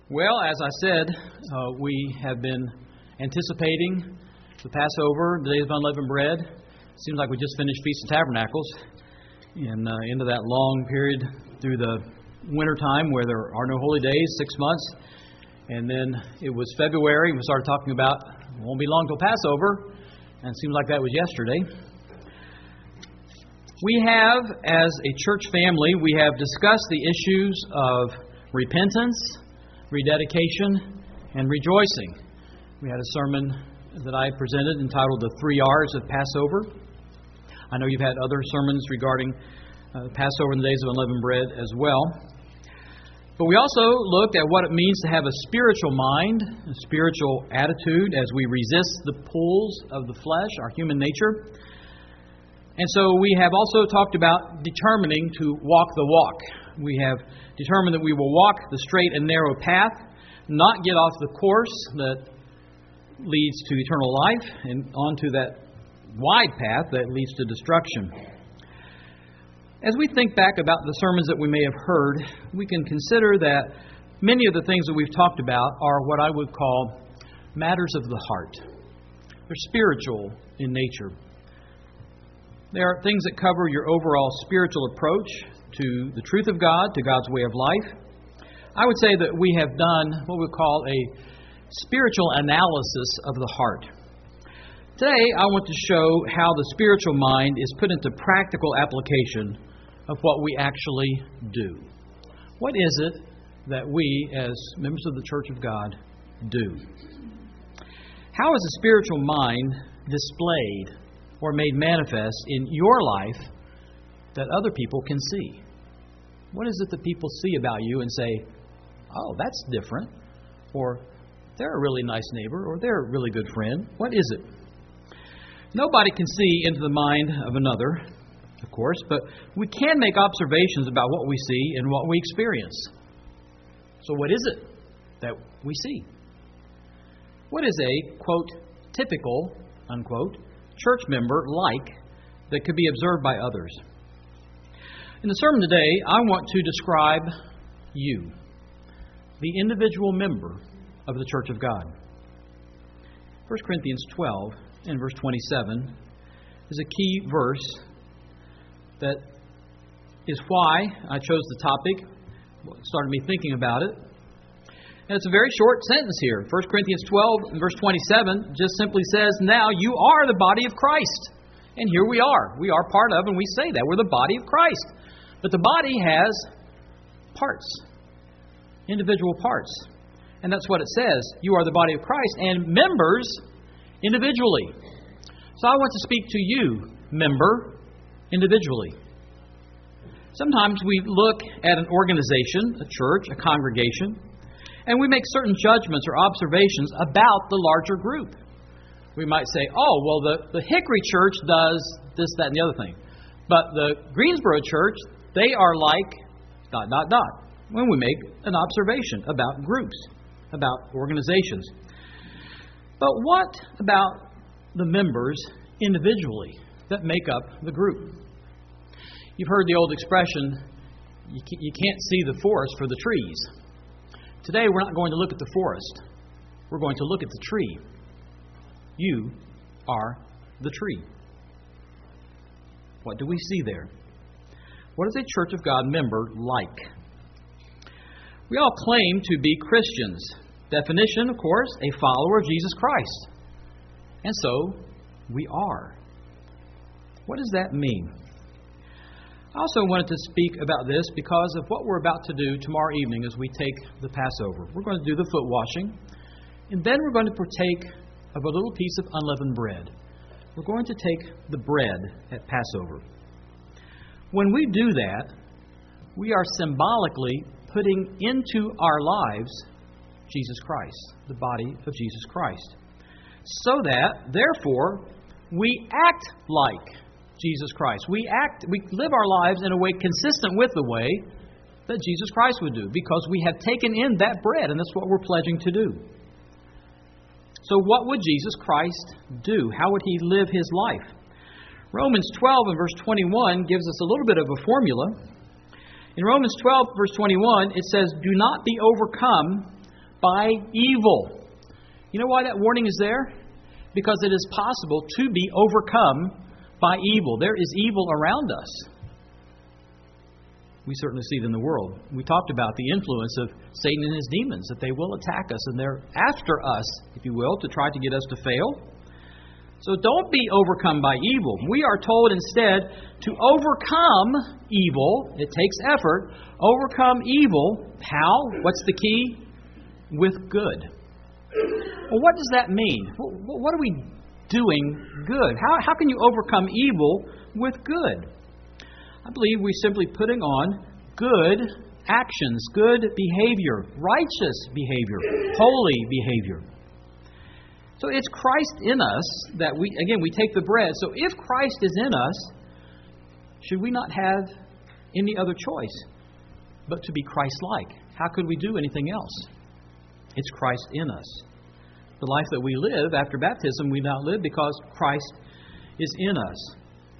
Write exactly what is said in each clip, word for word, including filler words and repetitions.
Well, as I said, uh, we have been anticipating the Passover, the Days of Unleavened Bread. It seems like we just finished Feast of Tabernacles and uh, into that long period through the winter time where there are no holy days, six months. And then it was February, and we started talking about it won't be long till Passover, and it seems like that was yesterday. We have, as a church family, we have discussed the issues of repentance, rededication, and rejoicing. We had a sermon that I presented entitled The Three R's of Passover. I know you've had other sermons regarding uh, Passover and the Days of Unleavened Bread as well. But we also looked at what it means to have a spiritual mind, a spiritual attitude as we resist the pulls of the flesh, our human nature. And so we have also talked about determining to walk the walk. We have determined that we will walk the straight and narrow path, not get off the course that leads to eternal life and onto that wide path that leads to destruction. As we think back about the sermons that we may have heard, we can consider that many of the things that we've talked about are what I would call matters of the heart. They're spiritual in nature. They are things that cover your overall spiritual approach to the truth of God, to God's way of life. I would say that we have done what we call a spiritual analysis of the heart. Today, I want to show how the spiritual mind is put into practical application of what we actually do. What is it that we, as members of the Church of God, do? How is a spiritual mind displayed or made manifest in your life that other people can see? What is it that people see about you and say, oh, that's different, or they're a really nice neighbor, or they're a really good friend? What is it? Nobody can see into the mind of another, of course, but we can make observations about what we see and what we experience. So what is it that we see? What is a, quote, typical, unquote, church member like that could be observed by others? In the sermon today, I want to describe you, the individual member of the Church of God. First Corinthians twelve and verse twenty-seven is a key verse that is why I chose the topic. It started me thinking about it. And it's a very short sentence here. First Corinthians twelve and verse twenty-seven just simply says, now you are the body of Christ. And here we are. We are part of, and we say that. We're the body of Christ. But the body has parts, individual parts. And that's what it says. You are the body of Christ and members individually. So I want to speak to you, member, individually. Sometimes we look at an organization, a church, a congregation, and we make certain judgments or observations about the larger group. We might say, oh, well, the, the Hickory Church does this, that, and the other thing. But the Greensboro Church, they are like dot, dot, dot. When we make an observation about groups, about organizations. But what about the members individually that make up the group? You've heard the old expression, you can't see the forest for the trees. Today, we're not going to look at the forest. We're going to look at the tree. You are the tree. What do we see there? What is a Church of God member like? We all claim to be Christians. Definition, of course, a follower of Jesus Christ. And so, we are. What does that mean? I also wanted to speak about this because of what we're about to do tomorrow evening as we take the Passover. We're going to do the foot washing, and then we're going to partake of a little piece of unleavened bread. We're going to take the bread at Passover. When we do that, we are symbolically putting into our lives Jesus Christ, the body of Jesus Christ, so that, therefore, we act like Jesus Christ. We act, we live our lives in a way consistent with the way that Jesus Christ would do, because we have taken in that bread, and that's what we're pledging to do. So what would Jesus Christ do? How would He live His life? Romans twelve and verse twenty-one gives us a little bit of a formula. In Romans twelve, verse twenty-one, it says, do not be overcome by evil. You know why that warning is there? Because it is possible to be overcome by evil. There is evil around us. We certainly see it in the world. We talked about the influence of Satan and his demons, that they will attack us, and they're after us, if you will, to try to get us to fail. So don't be overcome by evil. We are told instead to overcome evil. It takes effort. Overcome evil. How? What's the key? With good. Well, what does that mean? What are we doing good? How, how can you overcome evil with good? I believe we're simply putting on good actions, good behavior, righteous behavior, holy behavior. So it's Christ in us that we, again, we take the bread. So if Christ is in us, should we not have any other choice but to be Christ-like? How could we do anything else? It's Christ in us. The life that we live after baptism, we now live because Christ is in us.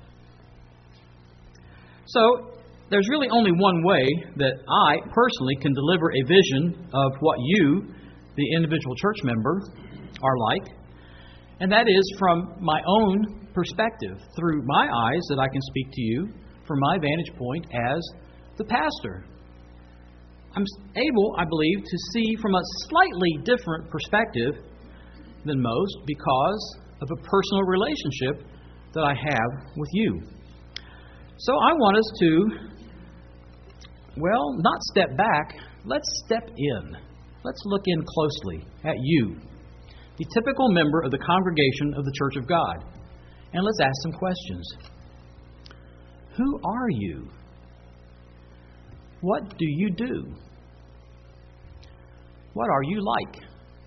So there's really only one way that I personally can deliver a vision of what you, the individual church member, are like, and that is from my own perspective, through my eyes that I can speak to you from my vantage point as the pastor. I'm able, I believe, to see from a slightly different perspective than most because of a personal relationship that I have with you. So I want us to, well, not step back, let's step in. Let's look in closely at you, the typical member of the congregation of the Church of God. And let's ask some questions. Who are you? What do you do? What are you like?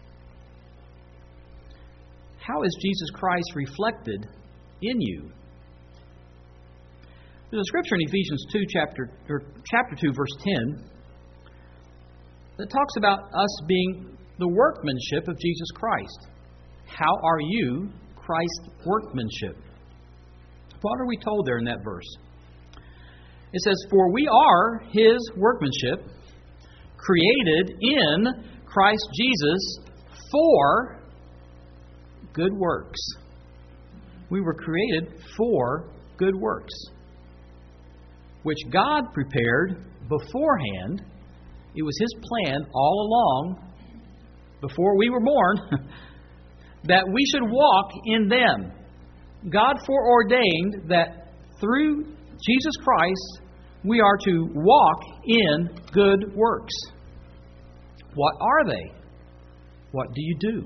How is Jesus Christ reflected in you? There's a scripture in Ephesians two, chapter, or chapter two, verse ten, that talks about us being the workmanship of Jesus Christ. How are you Christ's workmanship? What are we told there in that verse? It says, "For we are His workmanship, created in Christ Jesus for good works." We were created for good works, which God prepared beforehand. It was His plan all along, before we were born, that we should walk in them. God foreordained that through Jesus Christ, we are to walk in good works. What are they? What do you do?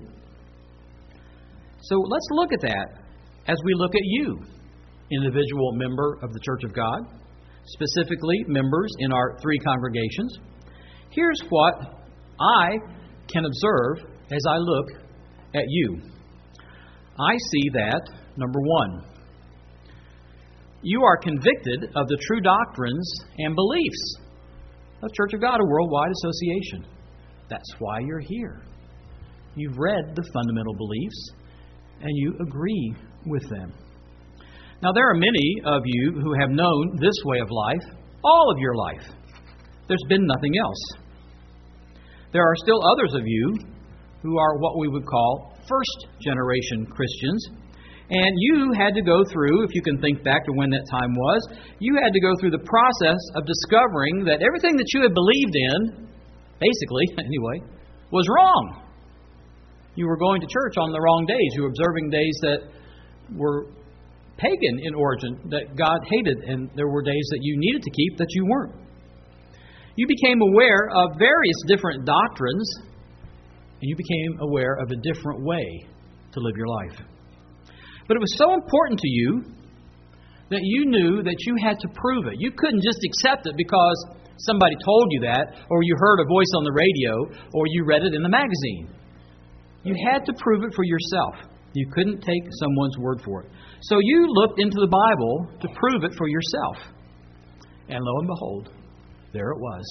So let's look at that as we look at you, individual member of the Church of God, specifically members in our three congregations. Here's what I can observe as I look at you. I see that, number one, you are convicted of the true doctrines and beliefs of Church of God, a worldwide association. That's why you're here. You've read the fundamental beliefs and you agree with them. Now, there are many of you who have known this way of life all of your life. There's been nothing else. There are still others of you who are what we would call first-generation Christians. And you had to go through, if you can think back to when that time was, you had to go through the process of discovering that everything that you had believed in, basically, anyway, was wrong. You were going to church on the wrong days. You were observing days that were pagan in origin, that God hated, and there were days that you needed to keep that you weren't. You became aware of various different doctrines, and you became aware of a different way to live your life. But it was so important to you that you knew that you had to prove it. You couldn't just accept it because somebody told you that, or you heard a voice on the radio, or you read it in the magazine. You had to prove it for yourself. You couldn't take someone's word for it. So you looked into the Bible to prove it for yourself. And lo and behold, there it was.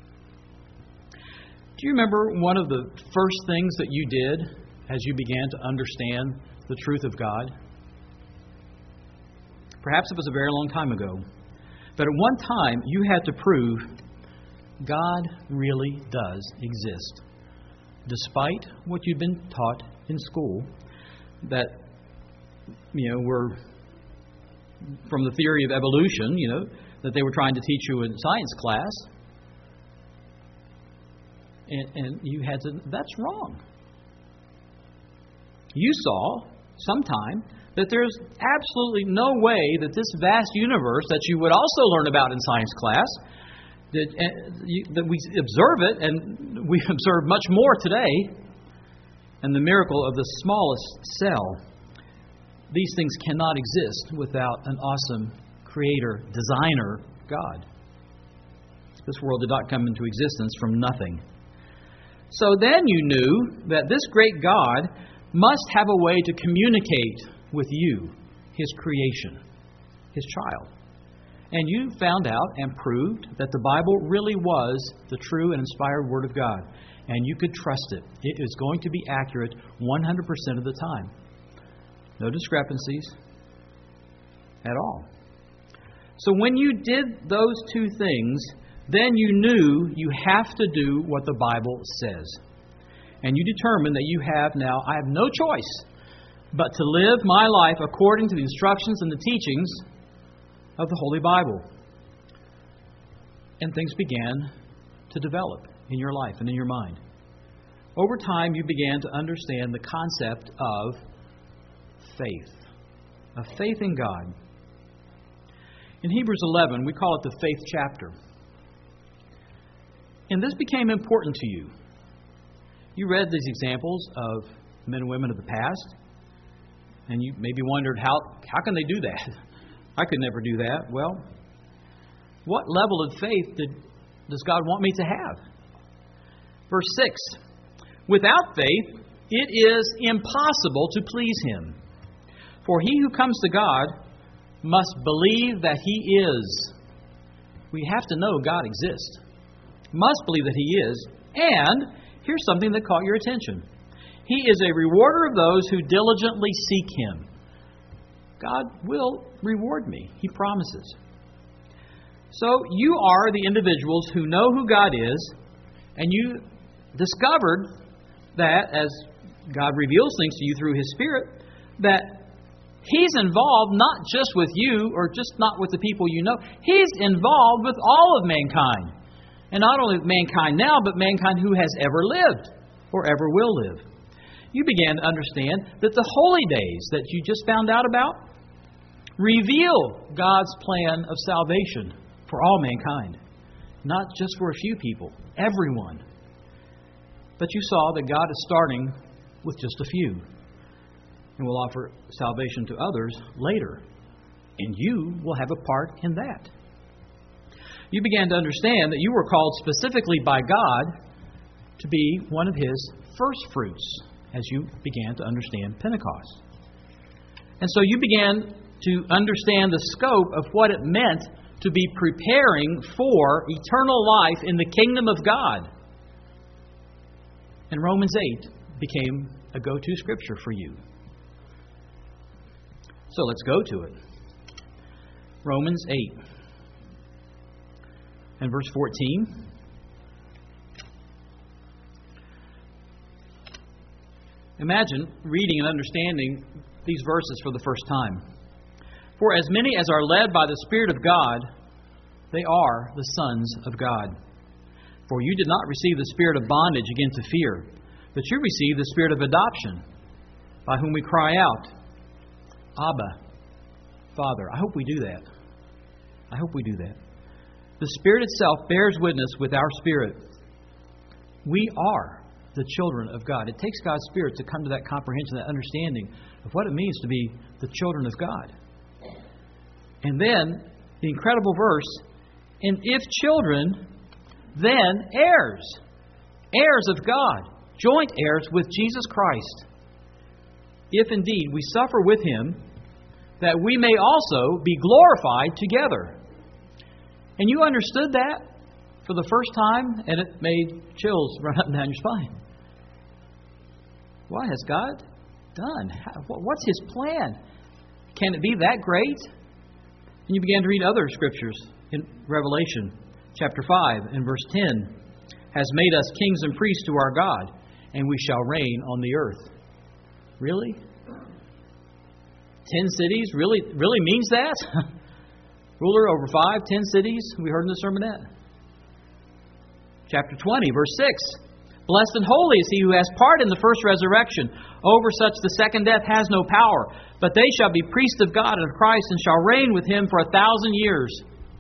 Do you remember one of the first things that you did as you began to understand the truth of God? Perhaps it was a very long time ago. But at one time, you had to prove God really does exist. despite what you'd been taught in school, that, you know, were from the theory of evolution, you know, that they were trying to teach you in science class. And, and you had to, that's wrong. You saw sometime that there's absolutely no way that this vast universe that you would also learn about in science class, that, uh, you, that we observe it, and we observe much more today, and the miracle of the smallest cell, these things cannot exist without an awesome creator, designer, God. This world did not come into existence from nothing. So then you knew that this great God must have a way to communicate with you, His creation, His child. And you found out and proved that the Bible really was the true and inspired Word of God. And you could trust it. It is going to be accurate one hundred percent of the time. No discrepancies at all. So when you did those two things, then you knew you have to do what the Bible says. And you determined that you have now, I have no choice but to live my life according to the instructions and the teachings of the Holy Bible. And things began to develop in your life and in your mind. Over time, you began to understand the concept of faith, of faith in God. In Hebrews eleven, we call it the faith chapter. And this became important to you. You read these examples of men and women of the past, and you maybe wondered, how, how can they do that? I could never do that. Well, what level of faith did, does God want me to have? Verse six, without faith, it is impossible to please Him. For he who comes to God must believe that He is. We have to know God exists. Must believe that He is. And here's something that caught your attention. He is a rewarder of those who diligently seek Him. God will reward me. He promises. So you are the individuals who know who God is, and you discovered that as God reveals things to you through His Spirit, that He's involved not just with you or just not with the people you know. He's involved with all of mankind. And not only mankind now, but mankind who has ever lived or ever will live. You began to understand that the holy days that you just found out about reveal God's plan of salvation for all mankind. Not just for a few people, everyone. But you saw that God is starting with just a few, and will offer salvation to others later. And you will have a part in that. You began to understand that you were called specifically by God to be one of His first fruits as you began to understand Pentecost. And so you began to understand the scope of what it meant to be preparing for eternal life in the kingdom of God. And Romans eight became a go-to scripture for you. So let's go to it. Romans eight and verse fourteen. Imagine reading and understanding these verses for the first time. For as many as are led by the Spirit of God, they are the sons of God. For you did not receive the spirit of bondage again to fear, but you received the Spirit of adoption, by whom we cry out, Abba, Father. I hope we do that. I hope we do that. The Spirit itself bears witness with our spirit. We are the children of God. It takes God's Spirit to come to that comprehension, that understanding of what it means to be the children of God. And then, the incredible verse, and if children, then heirs. Heirs of God. Joint heirs with Jesus Christ. If indeed we suffer with Him, that we may also be glorified together. And you understood that for the first time, and it made chills run up and down your spine. What has God done? What's His plan? Can it be that great? And you began to read other scriptures in Revelation chapter five and verse ten. Has made us kings and priests to our God, and we shall reign on the earth. Really? Ten cities really really means that? Ruler over five, ten cities, we heard in the sermonette. Chapter twenty, verse six. Blessed and holy is he who has part in the first resurrection. Over such the second death has no power, but they shall be priests of God and of Christ, and shall reign with him for a thousand years.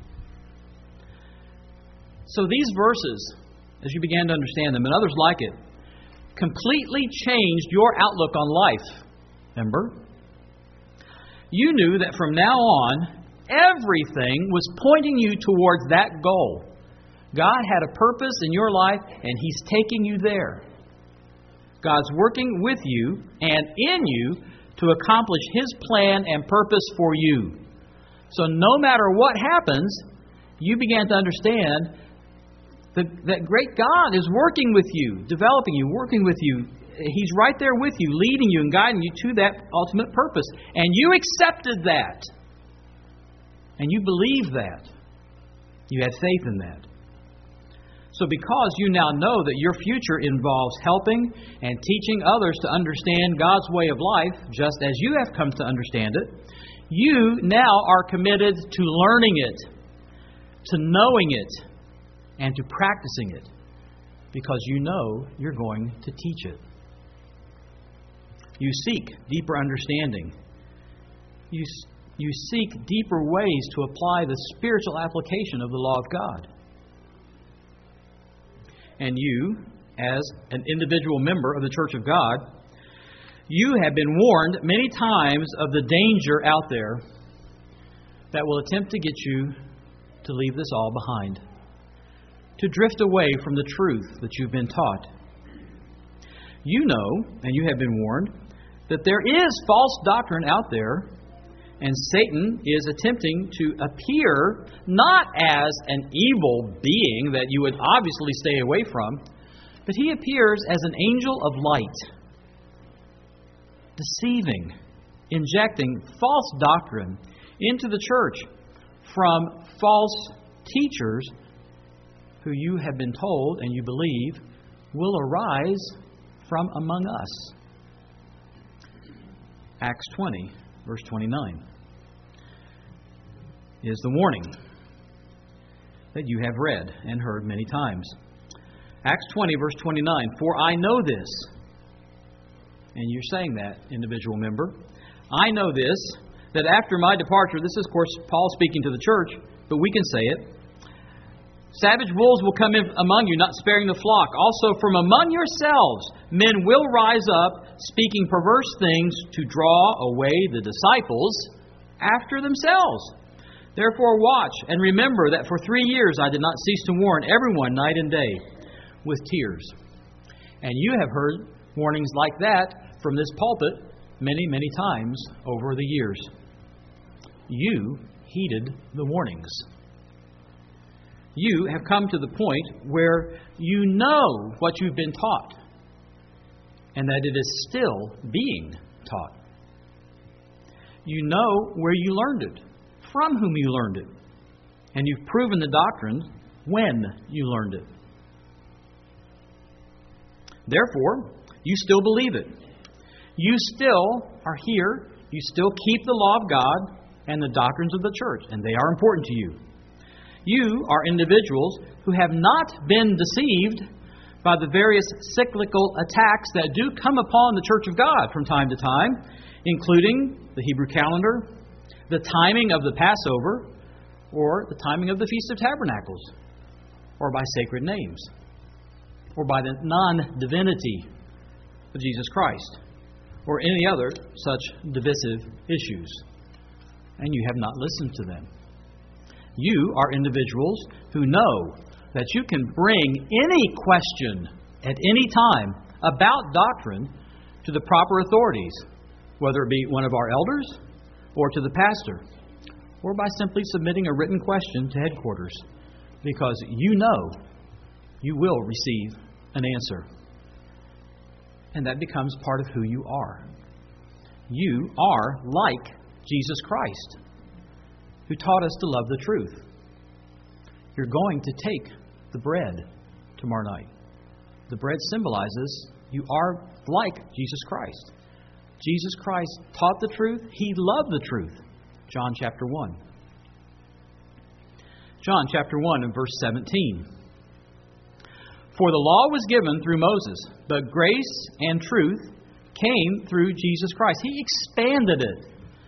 So these verses, as you began to understand them, and others like it, completely changed your outlook on life. Remember? You knew that from now on, everything was pointing you towards that goal. God had a purpose in your life, and He's taking you there. God's working with you and in you to accomplish His plan and purpose for you. So no matter what happens, you began to understand that, that great God is working with you, developing you, working with you. He's right there with you, leading you and guiding you to that ultimate purpose. And you accepted that. And you believed that. You had faith in that. So because you now know that your future involves helping and teaching others to understand God's way of life, just as you have come to understand it, you now are committed to learning it, to knowing it, and to practicing it, because you know you're going to teach it. You seek deeper understanding. You, you seek deeper ways to apply the spiritual application of the law of God. And you, as an individual member of the Church of God, you have been warned many times of the danger out there that will attempt to get you to leave this all behind, to drift away from the truth that you've been taught. You know, and you have been warned, that there is false doctrine out there, and Satan is attempting to appear not as an evil being that you would obviously stay away from, but he appears as an angel of light, deceiving, injecting false doctrine into the church from false teachers who you have been told and you believe will arise from among us. Acts twenty, verse twenty-nine, is the warning that you have read and heard many times. Acts twenty, verse twenty-nine, for I know this, and you're saying that, individual member, I know this, that after my departure, this is, of course, Paul speaking to the church, but we can say it, savage wolves will come in among you, not sparing the flock. Also from among yourselves, men will rise up, speaking perverse things to draw away the disciples after themselves. Therefore watch and remember that for three years I did not cease to warn everyone night and day with tears. And you have heard warnings like that from this pulpit many, many times over the years. You heeded the warnings. You have come to the point where you know what you've been taught and that it is still being taught. You know where you learned it, from whom you learned it, and you've proven the doctrine when you learned it. Therefore, you still believe it. You still are here. You still keep the law of God and the doctrines of the church, and they are important to you. You are individuals who have not been deceived by the various cyclical attacks that do come upon the Church of God from time to time, including the Hebrew calendar, the timing of the Passover, or the timing of the Feast of Tabernacles, or by sacred names, or by the non-divinity of Jesus Christ, or any other such divisive issues. And you have not listened to them. You are individuals who know that you can bring any question at any time about doctrine to the proper authorities, whether it be one of our elders or to the pastor, or by simply submitting a written question to headquarters, because you know you will receive an answer. And that becomes part of who you are. You are like Jesus Christ, who taught us to love the truth. You're going to take the bread tomorrow night. The bread symbolizes you are like Jesus Christ. Jesus Christ taught the truth. He loved the truth. John chapter one. John chapter one and verse seventeen. For the law was given through Moses, but grace and truth came through Jesus Christ. He expanded it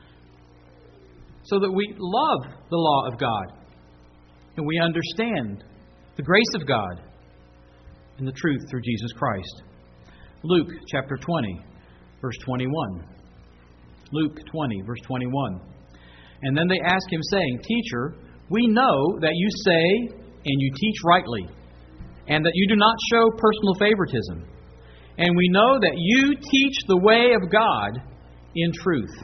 so that we love the law of God and we understand the grace of God and the truth through Jesus Christ. Luke chapter twenty, verse twenty-one. Luke twenty, verse twenty-one. And then they ask him, saying, Teacher, we know that you say and you teach rightly, and that you do not show personal favoritism. And we know that you teach the way of God in truth.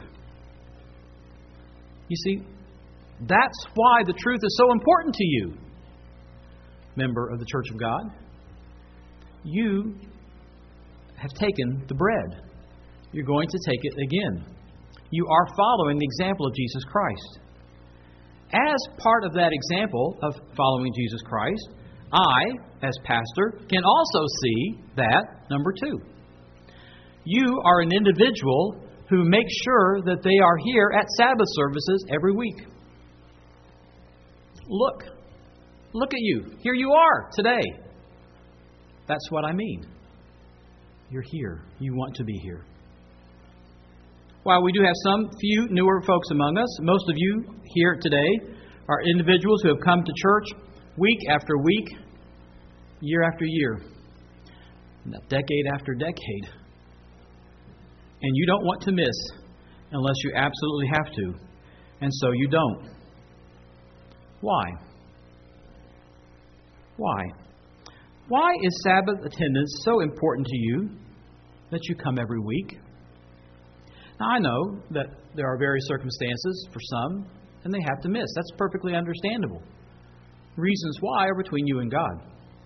You see, that's why the truth is so important to you, member of the Church of God. You have taken the bread. You're going to take it again. You are following the example of Jesus Christ. As part of that example of following Jesus Christ, I, as pastor, can also see that, number two. You are an individual who makes sure that they are here at Sabbath services every week. Look. Look at you. Here you are today. That's what I mean. You're here. You want to be here. While we do have some few newer folks among us, most of you here today are individuals who have come to church week after week, year after year, decade after decade. And you don't want to miss unless you absolutely have to. And so you don't. Why? Why? Why is Sabbath attendance so important to you that you come every week? Now, I know that there are various circumstances for some, and they have to miss. That's perfectly understandable. Reasons why are between you and God.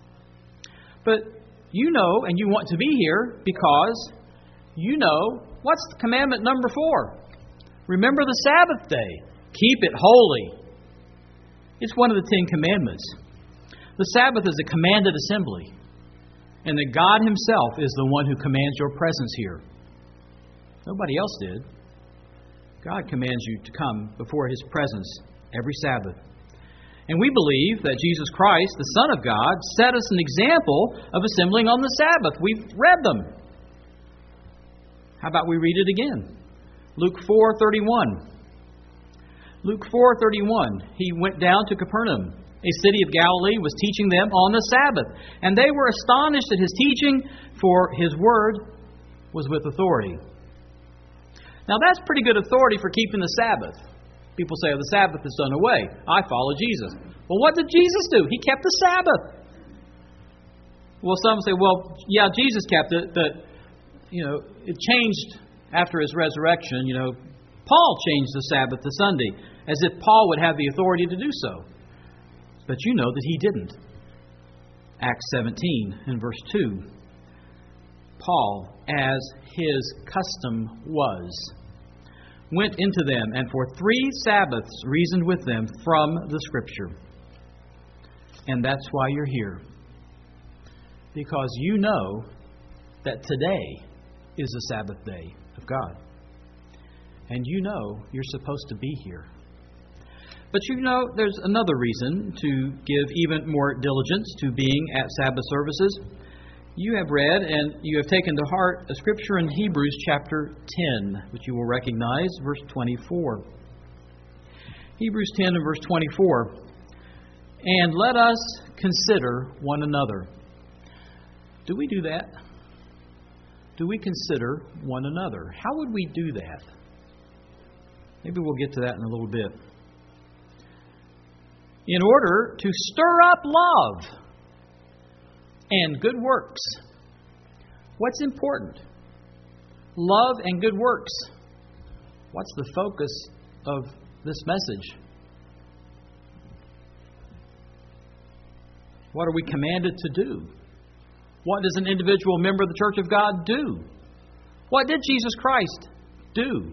But you know and you want to be here because you know what's commandment number four. Remember the Sabbath day. Keep it holy. It's one of the Ten Commandments. The Sabbath is a commanded assembly, and that God Himself is the one who commands your presence here. Nobody else did. God commands you to come before His presence every Sabbath. And we believe that Jesus Christ, the Son of God, set us an example of assembling on the Sabbath. We've read them. How about we read it again? Luke four thirty-one. Luke four thirty-one. He went down to Capernaum, a city of Galilee, was teaching them on the Sabbath. And they were astonished at His teaching, for His word was with authority. Now that's pretty good authority for keeping the Sabbath. People say, oh, the Sabbath is done away. I follow Jesus. Well, what did Jesus do? He kept the Sabbath. Well, some say, well, yeah, Jesus kept it, but, you know, it changed after His resurrection. You know, Paul changed the Sabbath to Sunday, as if Paul would have the authority to do so. But you know that he didn't. Acts seventeen and verse two. Paul, as his custom was, went into them and for three Sabbaths reasoned with them from the Scripture. And that's why you're here. Because you know that today is a Sabbath day of God. And you know you're supposed to be here. But you know there's another reason to give even more diligence to being at Sabbath services. You have read and you have taken to heart a scripture in Hebrews chapter ten, which you will recognize, verse twenty-four. Hebrews ten and verse twenty-four. And let us consider one another. Do we do that? Do we consider one another? How would we do that? Maybe we'll get to that in a little bit. In order to stir up love and good works. What's important? Love and good works. What's the focus of this message? What are we commanded to do? What does an individual member of the Church of God do? What did Jesus Christ do?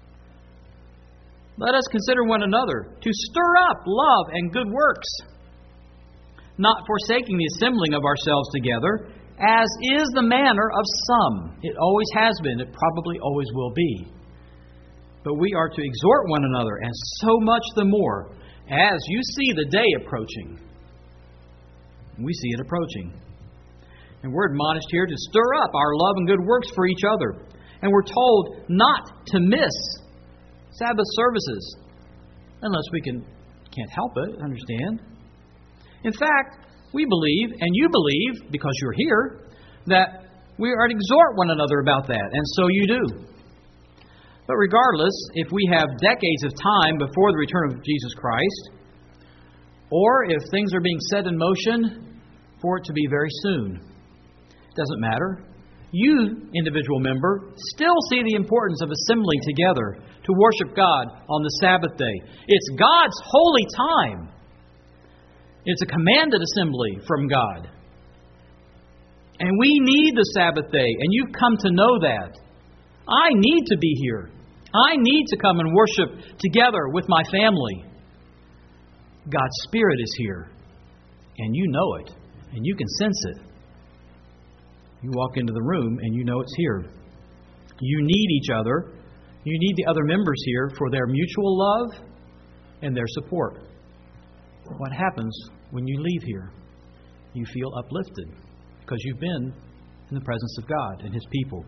Let us consider one another to stir up love and good works, not forsaking the assembling of ourselves together, as is the manner of some. It always has been. It probably always will be. But we are to exhort one another, and so much the more as you see the day approaching. We see it approaching. And we're admonished here to stir up our love and good works for each other. And we're told not to miss Sabbath services unless we can, can't help it, understand. In fact, we believe, and you believe, because you're here, that we are to exhort one another about that, and so you do. But regardless, if we have decades of time before the return of Jesus Christ, or if things are being set in motion for it to be very soon, it doesn't matter. You, individual member, still see the importance of assembling together to worship God on the Sabbath day. It's God's holy time. It's a commanded assembly from God. And we need the Sabbath day, and you've come to know that. I need to be here. I need to come and worship together with my family. God's Spirit is here, and you know it, and you can sense it. You walk into the room, and you know it's here. You need each other. You need the other members here for their mutual love and their support. What happens when you leave here? You feel uplifted because you've been in the presence of God and His people.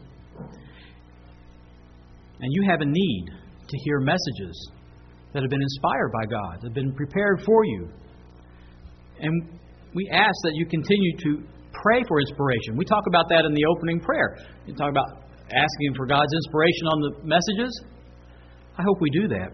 And you have a need to hear messages that have been inspired by God, that have been prepared for you. And we ask that you continue to pray for inspiration. We talk about that in the opening prayer. You talk about asking for God's inspiration on the messages. I hope we do that.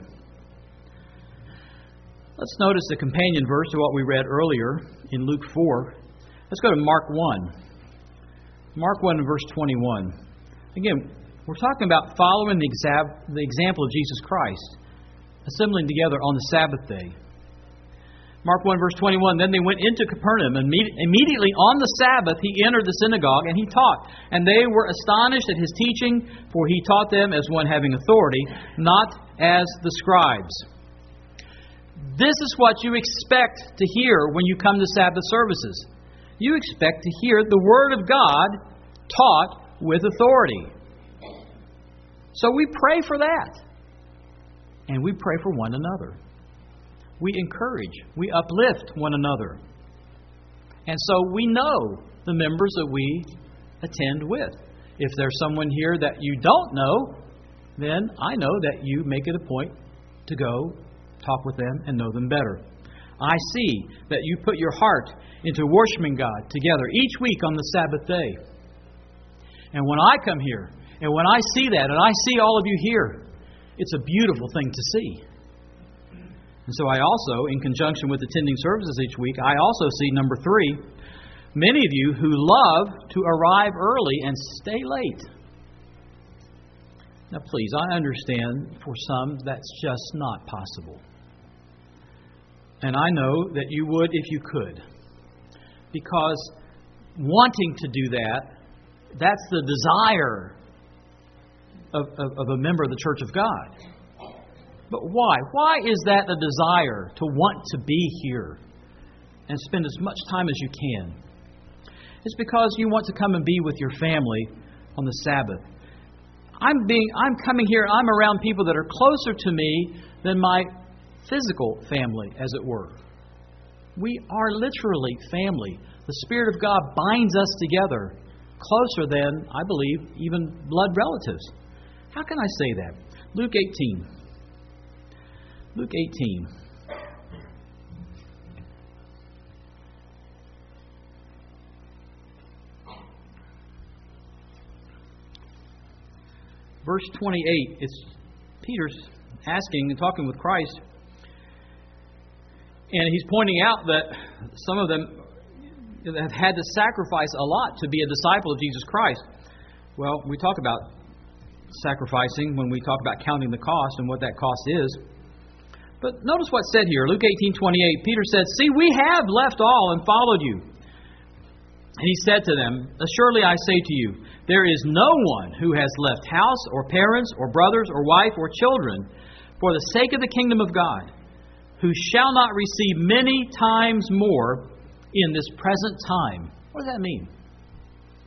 Let's notice the companion verse to what we read earlier in Luke four. Let's go to Mark one. Mark one and verse twenty-one. Again, we're talking about following the, exa- the example of Jesus Christ, assembling together on the Sabbath day. Mark one verse twenty-one, then they went into Capernaum, and immediately on the Sabbath he entered the synagogue, and he taught. And they were astonished at his teaching, for he taught them as one having authority, not as the scribes. This is what you expect to hear when you come to Sabbath services. You expect to hear the Word of God taught with authority. So we pray for that. And we pray for one another. We encourage, we uplift one another. And so we know the members that we attend with. If there's someone here that you don't know, then I know that you make it a point to go talk with them and know them better. I see that you put your heart into worshiping God together each week on the Sabbath day. And when I come here, and when I see that, and I see all of you here, it's a beautiful thing to see. And so I also, in conjunction with attending services each week, I also see, number three, many of you who love to arrive early and stay late. Now, please, I understand for some that's just not possible. And I know that you would if you could. Because wanting to do that, that's the desire of, of, of a member of the Church of God. But why? Why is that a desire to want to be here and spend as much time as you can? It's because you want to come and be with your family on the Sabbath. I'm being I'm coming here, I'm around people that are closer to me than my physical family, as it were. We are literally family. The Spirit of God binds us together closer than, I believe, even blood relatives. How can I say that? Luke eighteen. Luke eighteen. Verse twenty-eight, it's Peter's asking and talking with Christ. And he's pointing out that some of them have had to sacrifice a lot to be a disciple of Jesus Christ. Well, we talk about sacrificing when we talk about counting the cost and what that cost is. But notice what's said here. Luke eighteen twenty-eight, Peter said, "See, we have left all and followed you." And he said to them, "Assuredly I say to you, there is no one who has left house or parents or brothers or wife or children for the sake of the kingdom of God, who shall not receive many times more in this present time." What does that mean?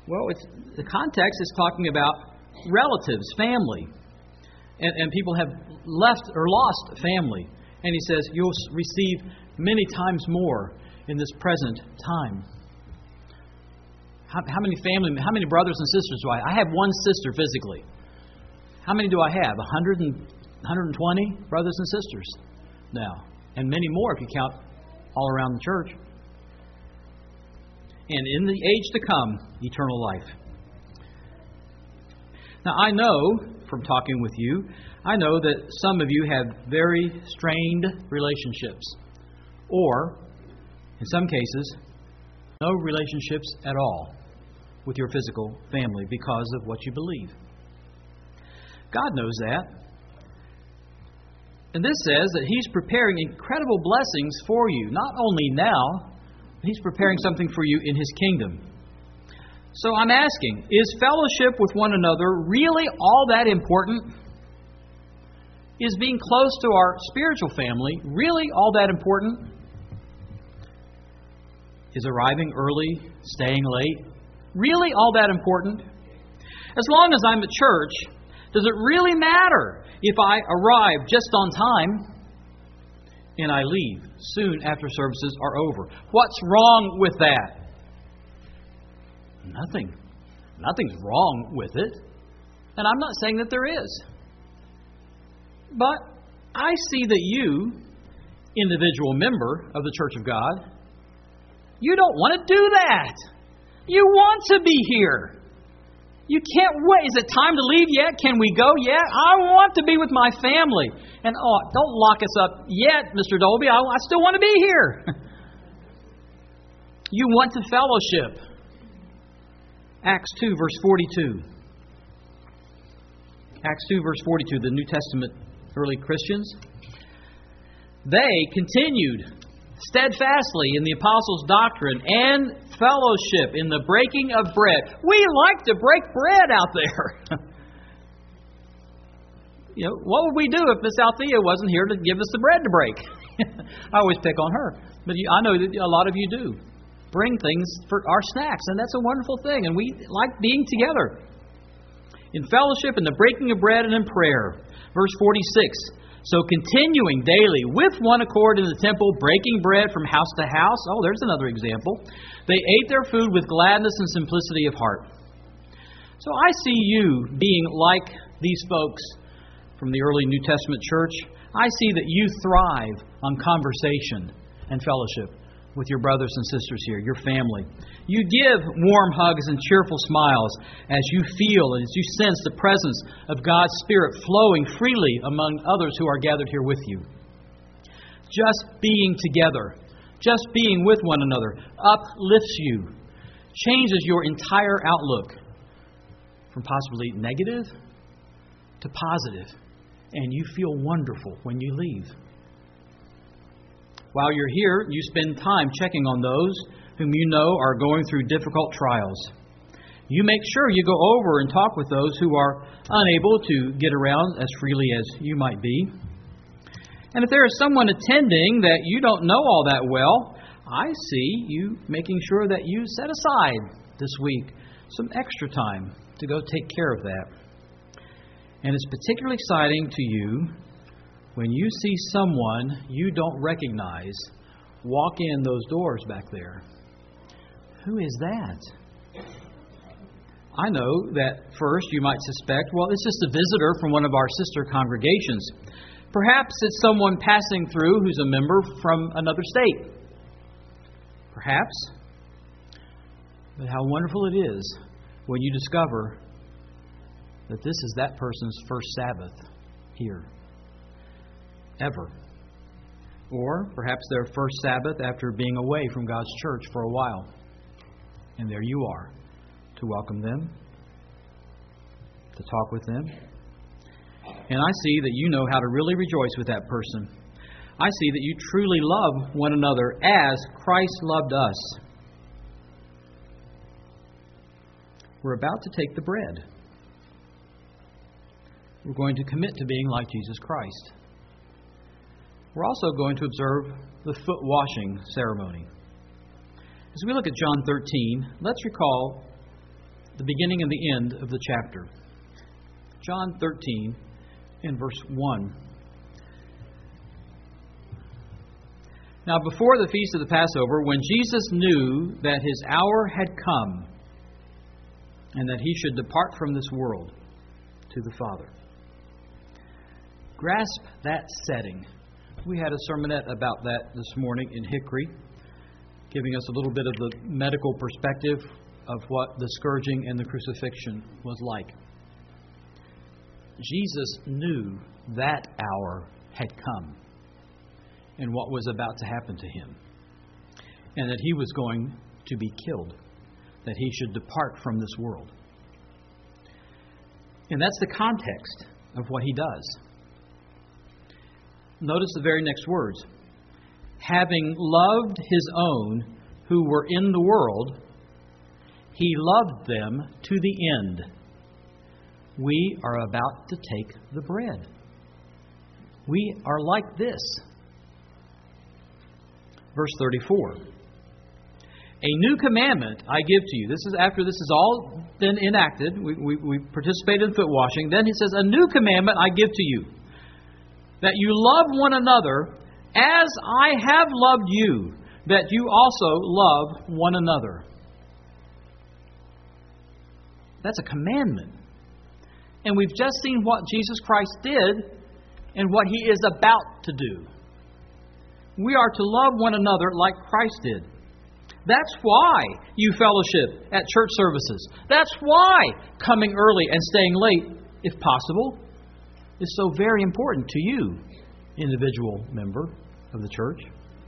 Well, it's, the context is talking about relatives, family. And, and people have left or lost family. And he says, you'll receive many times more in this present time. How, how many family, how many brothers and sisters do I have? I have one sister physically. How many do I have? one hundred and, one hundred twenty brothers and sisters now. And many more if you count all around the church. And in the age to come, eternal life. Now, I know from talking with you, I know that some of you have very strained relationships. Or, in some cases, no relationships at all with your physical family because of what you believe. God knows that. And this says that He's preparing incredible blessings for you, not only now, but He's preparing something for you in His kingdom. So I'm asking, is fellowship with one another really all that important? Is being close to our spiritual family really all that important? Is arriving early, staying late, really all that important? As long as I'm at church, does it really matter if I arrive just on time and I leave soon after services are over? What's wrong with that? Nothing. Nothing's wrong with it. And I'm not saying that there is. But I see that you, individual member of the Church of God, you don't want to do that. You want to be here. You can't wait. Is it time to leave yet? Can we go yet? I want to be with my family. And oh, don't lock us up yet, Mister Dolby. I, I still want to be here. You want to fellowship. Acts two, verse forty-two. Acts two, verse forty-two, the New Testament early Christians. They continued steadfastly in the apostles' doctrine and fellowship, in the breaking of bread. We like to break bread out there. You know, what would we do if Miss Althea wasn't here to give us the bread to break? I always pick on her. But you, I know that a lot of you do. Bring things for our snacks, and that's a wonderful thing. And we like being together. In fellowship, in the breaking of bread, and in prayer. Verse forty-six. So continuing daily with one accord in the temple, breaking bread from house to house. Oh, there's another example. They ate their food with gladness and simplicity of heart. So I see you being like these folks from the early New Testament church. I see that you thrive on conversation and fellowship with your brothers and sisters here, your family. You give warm hugs and cheerful smiles as you feel and as you sense the presence of God's Spirit flowing freely among others who are gathered here with you. Just being together, just being with one another, uplifts you, changes your entire outlook from possibly negative to positive, and you feel wonderful when you leave. While you're here, you spend time checking on those whom you know are going through difficult trials. You make sure you go over and talk with those who are unable to get around as freely as you might be. And if there is someone attending that you don't know all that well, I see you making sure that you set aside this week some extra time to go take care of that. And it's particularly exciting to you when you see someone you don't recognize walk in those doors back there. Who is that? I know that first you might suspect, well, it's just a visitor from one of our sister congregations. Perhaps it's someone passing through who's a member from another state. Perhaps. But how wonderful it is when you discover that this is that person's first Sabbath here. Ever. Or perhaps their first Sabbath after being away from God's church for a while. And there you are to welcome them, to talk with them. And I see that you know how to really rejoice with that person. I see that you truly love one another as Christ loved us. We're about to take the bread. We're going to commit to being like Jesus Christ. We're also going to observe the foot washing ceremony. As we look at John thirteen, let's recall the beginning and the end of the chapter. John thirteen and verse one. Now, before the feast of the Passover, when Jesus knew that his hour had come and that he should depart from this world to the Father. Grasp that setting. We had a sermonette about that this morning in Hickory, giving us a little bit of the medical perspective of what the scourging and the crucifixion was like. Jesus knew that hour had come and what was about to happen to him, and that he was going to be killed, that he should depart from this world. And that's the context of what he does. Notice the very next words. Having loved his own who were in the world, he loved them to the end. We are about to take the bread. We are like this. Verse thirty-four. A new commandment I give to you. This is after this has all been enacted. We, we, we participated in foot washing. Then he says, a new commandment I give to you, that you love one another as I have loved you, that you also love one another. That's a commandment. And we've just seen what Jesus Christ did and what he is about to do. We are to love one another like Christ did. That's why you fellowship at church services. That's why coming early and staying late, if possible, is so very important to you, individual member of the church.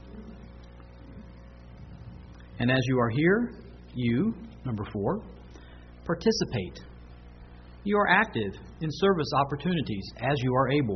And as you are here, you, number four, participate. You are active in service opportunities as you are able.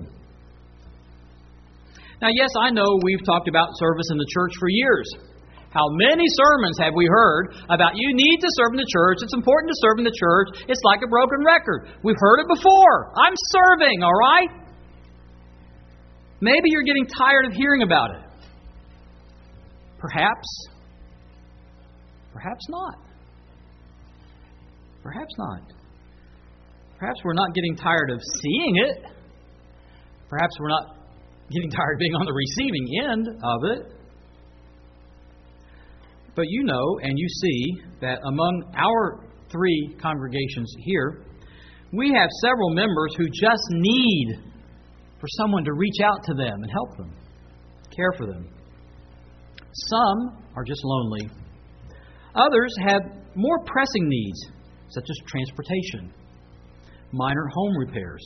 Now, yes, I know we've talked about service in the church for years. How many sermons have we heard about you need to serve in the church? It's important to serve in the church. It's like a broken record. We've heard it before. I'm serving, all right? Maybe you're getting tired of hearing about it. Perhaps. Perhaps not. Perhaps not. Perhaps we're not getting tired of seeing it. Perhaps we're not getting tired of being on the receiving end of it. But you know and you see that among our three congregations here, we have several members who just need for someone to reach out to them and help them, care for them. Some are just lonely. Others have more pressing needs, such as transportation, minor home repairs,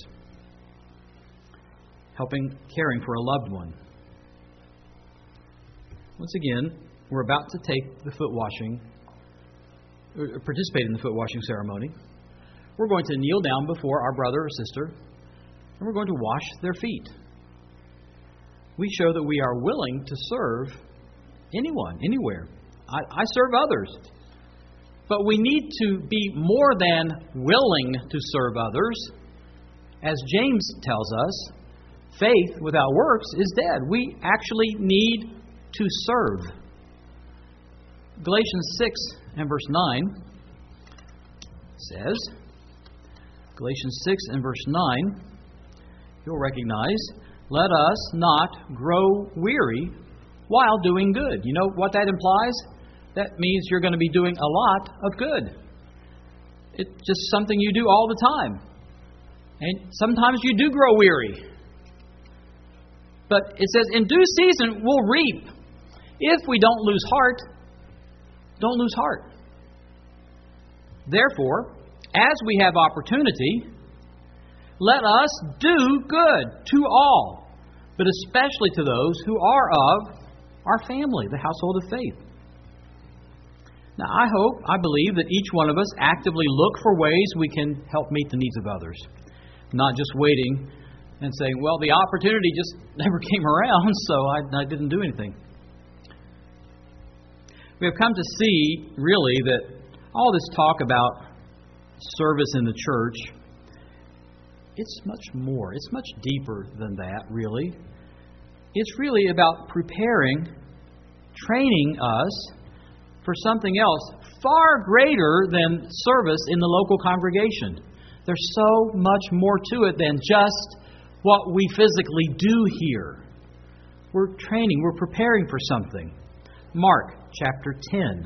helping caring for a loved one. Once again, we're about to take the foot washing, or participate in the foot washing ceremony. We're going to kneel down before our brother or sister, and we're going to wash their feet. We show that we are willing to serve anyone, anywhere. I, I serve others. But we need to be more than willing to serve others. As James tells us, faith without works is dead. We actually need to serve. Galatians six and verse nine says, Galatians six and verse nine, you'll recognize, let us not grow weary while doing good. You know what that implies? That means you're going to be doing a lot of good. It's just something you do all the time. And sometimes you do grow weary. But it says, in due season we'll reap. If we don't lose heart, don't lose heart. Therefore, as we have opportunity, let us do good to all, but especially to those who are of our family, the household of faith. Now, I hope, I believe that each one of us actively look for ways we can help meet the needs of others, not just waiting and saying, well, the opportunity just never came around, so I, I didn't do anything. We have come to see, really, that all this talk about service in the church, it's much more. It's much deeper than that, really. It's really about preparing, training us for something else far greater than service in the local congregation. There's so much more to it than just what we physically do here. We're training, we're preparing for something. Mark chapter ten.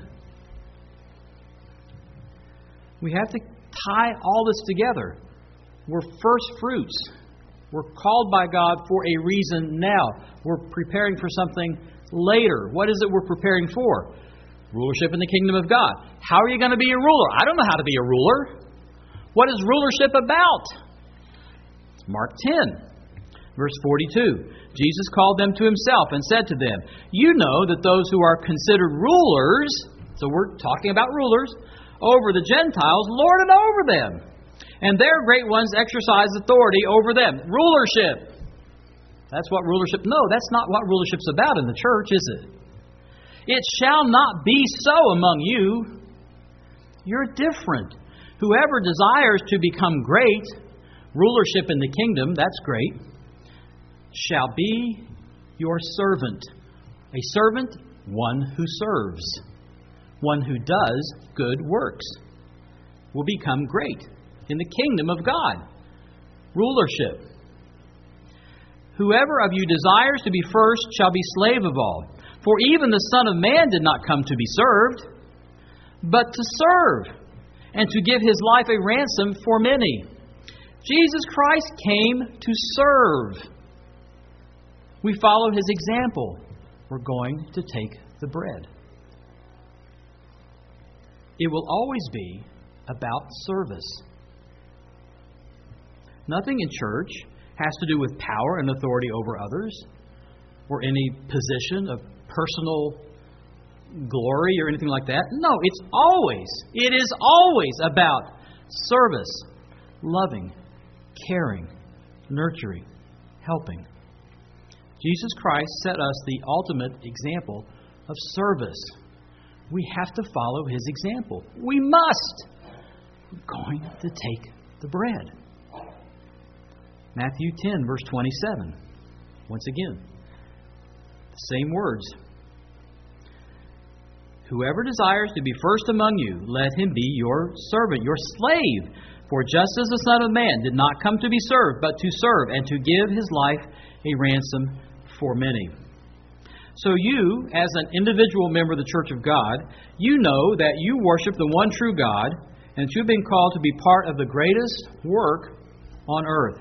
We have to tie all this together. We're first fruits. We're called by God for a reason now. We're preparing for something later. What is it we're preparing for? Rulership in the kingdom of God. How are you going to be a ruler? I don't know how to be a ruler. What is rulership about? Mark ten, verse forty-two. Jesus called them to himself and said to them, "You know that those who are considered rulers," so we're talking about rulers, "over the Gentiles lord it over them, and their great ones exercise authority over them." Rulership. That's what rulership... No, that's not what rulership's about in the church, is it? It shall not be so among you. You're different. Whoever desires to become great, rulership in the kingdom, that's great, shall be your servant. A servant, one who serves. One who does good works will become great in the kingdom of God. Rulership. Whoever of you desires to be first shall be slave of all. For even the Son of Man did not come to be served, but to serve, and to give his life a ransom for many. Jesus Christ came to serve. We follow his example. We're going to take the bread. It will always be about service. Nothing in church has to do with power and authority over others, or any position of personal glory or anything like that. No, it's always, it is always about service, loving, caring, nurturing, helping. Jesus Christ set us the ultimate example of service. We have to follow his example. We must. We're going to take the bread. Matthew ten, verse twenty-seven. Once again, the same words. Whoever desires to be first among you, let him be your servant, your slave. For just as the Son of Man did not come to be served, but to serve, and to give his life a ransom for many. So you, as an individual member of the Church of God, you know that you worship the one true God, and that you've been called to be part of the greatest work on earth.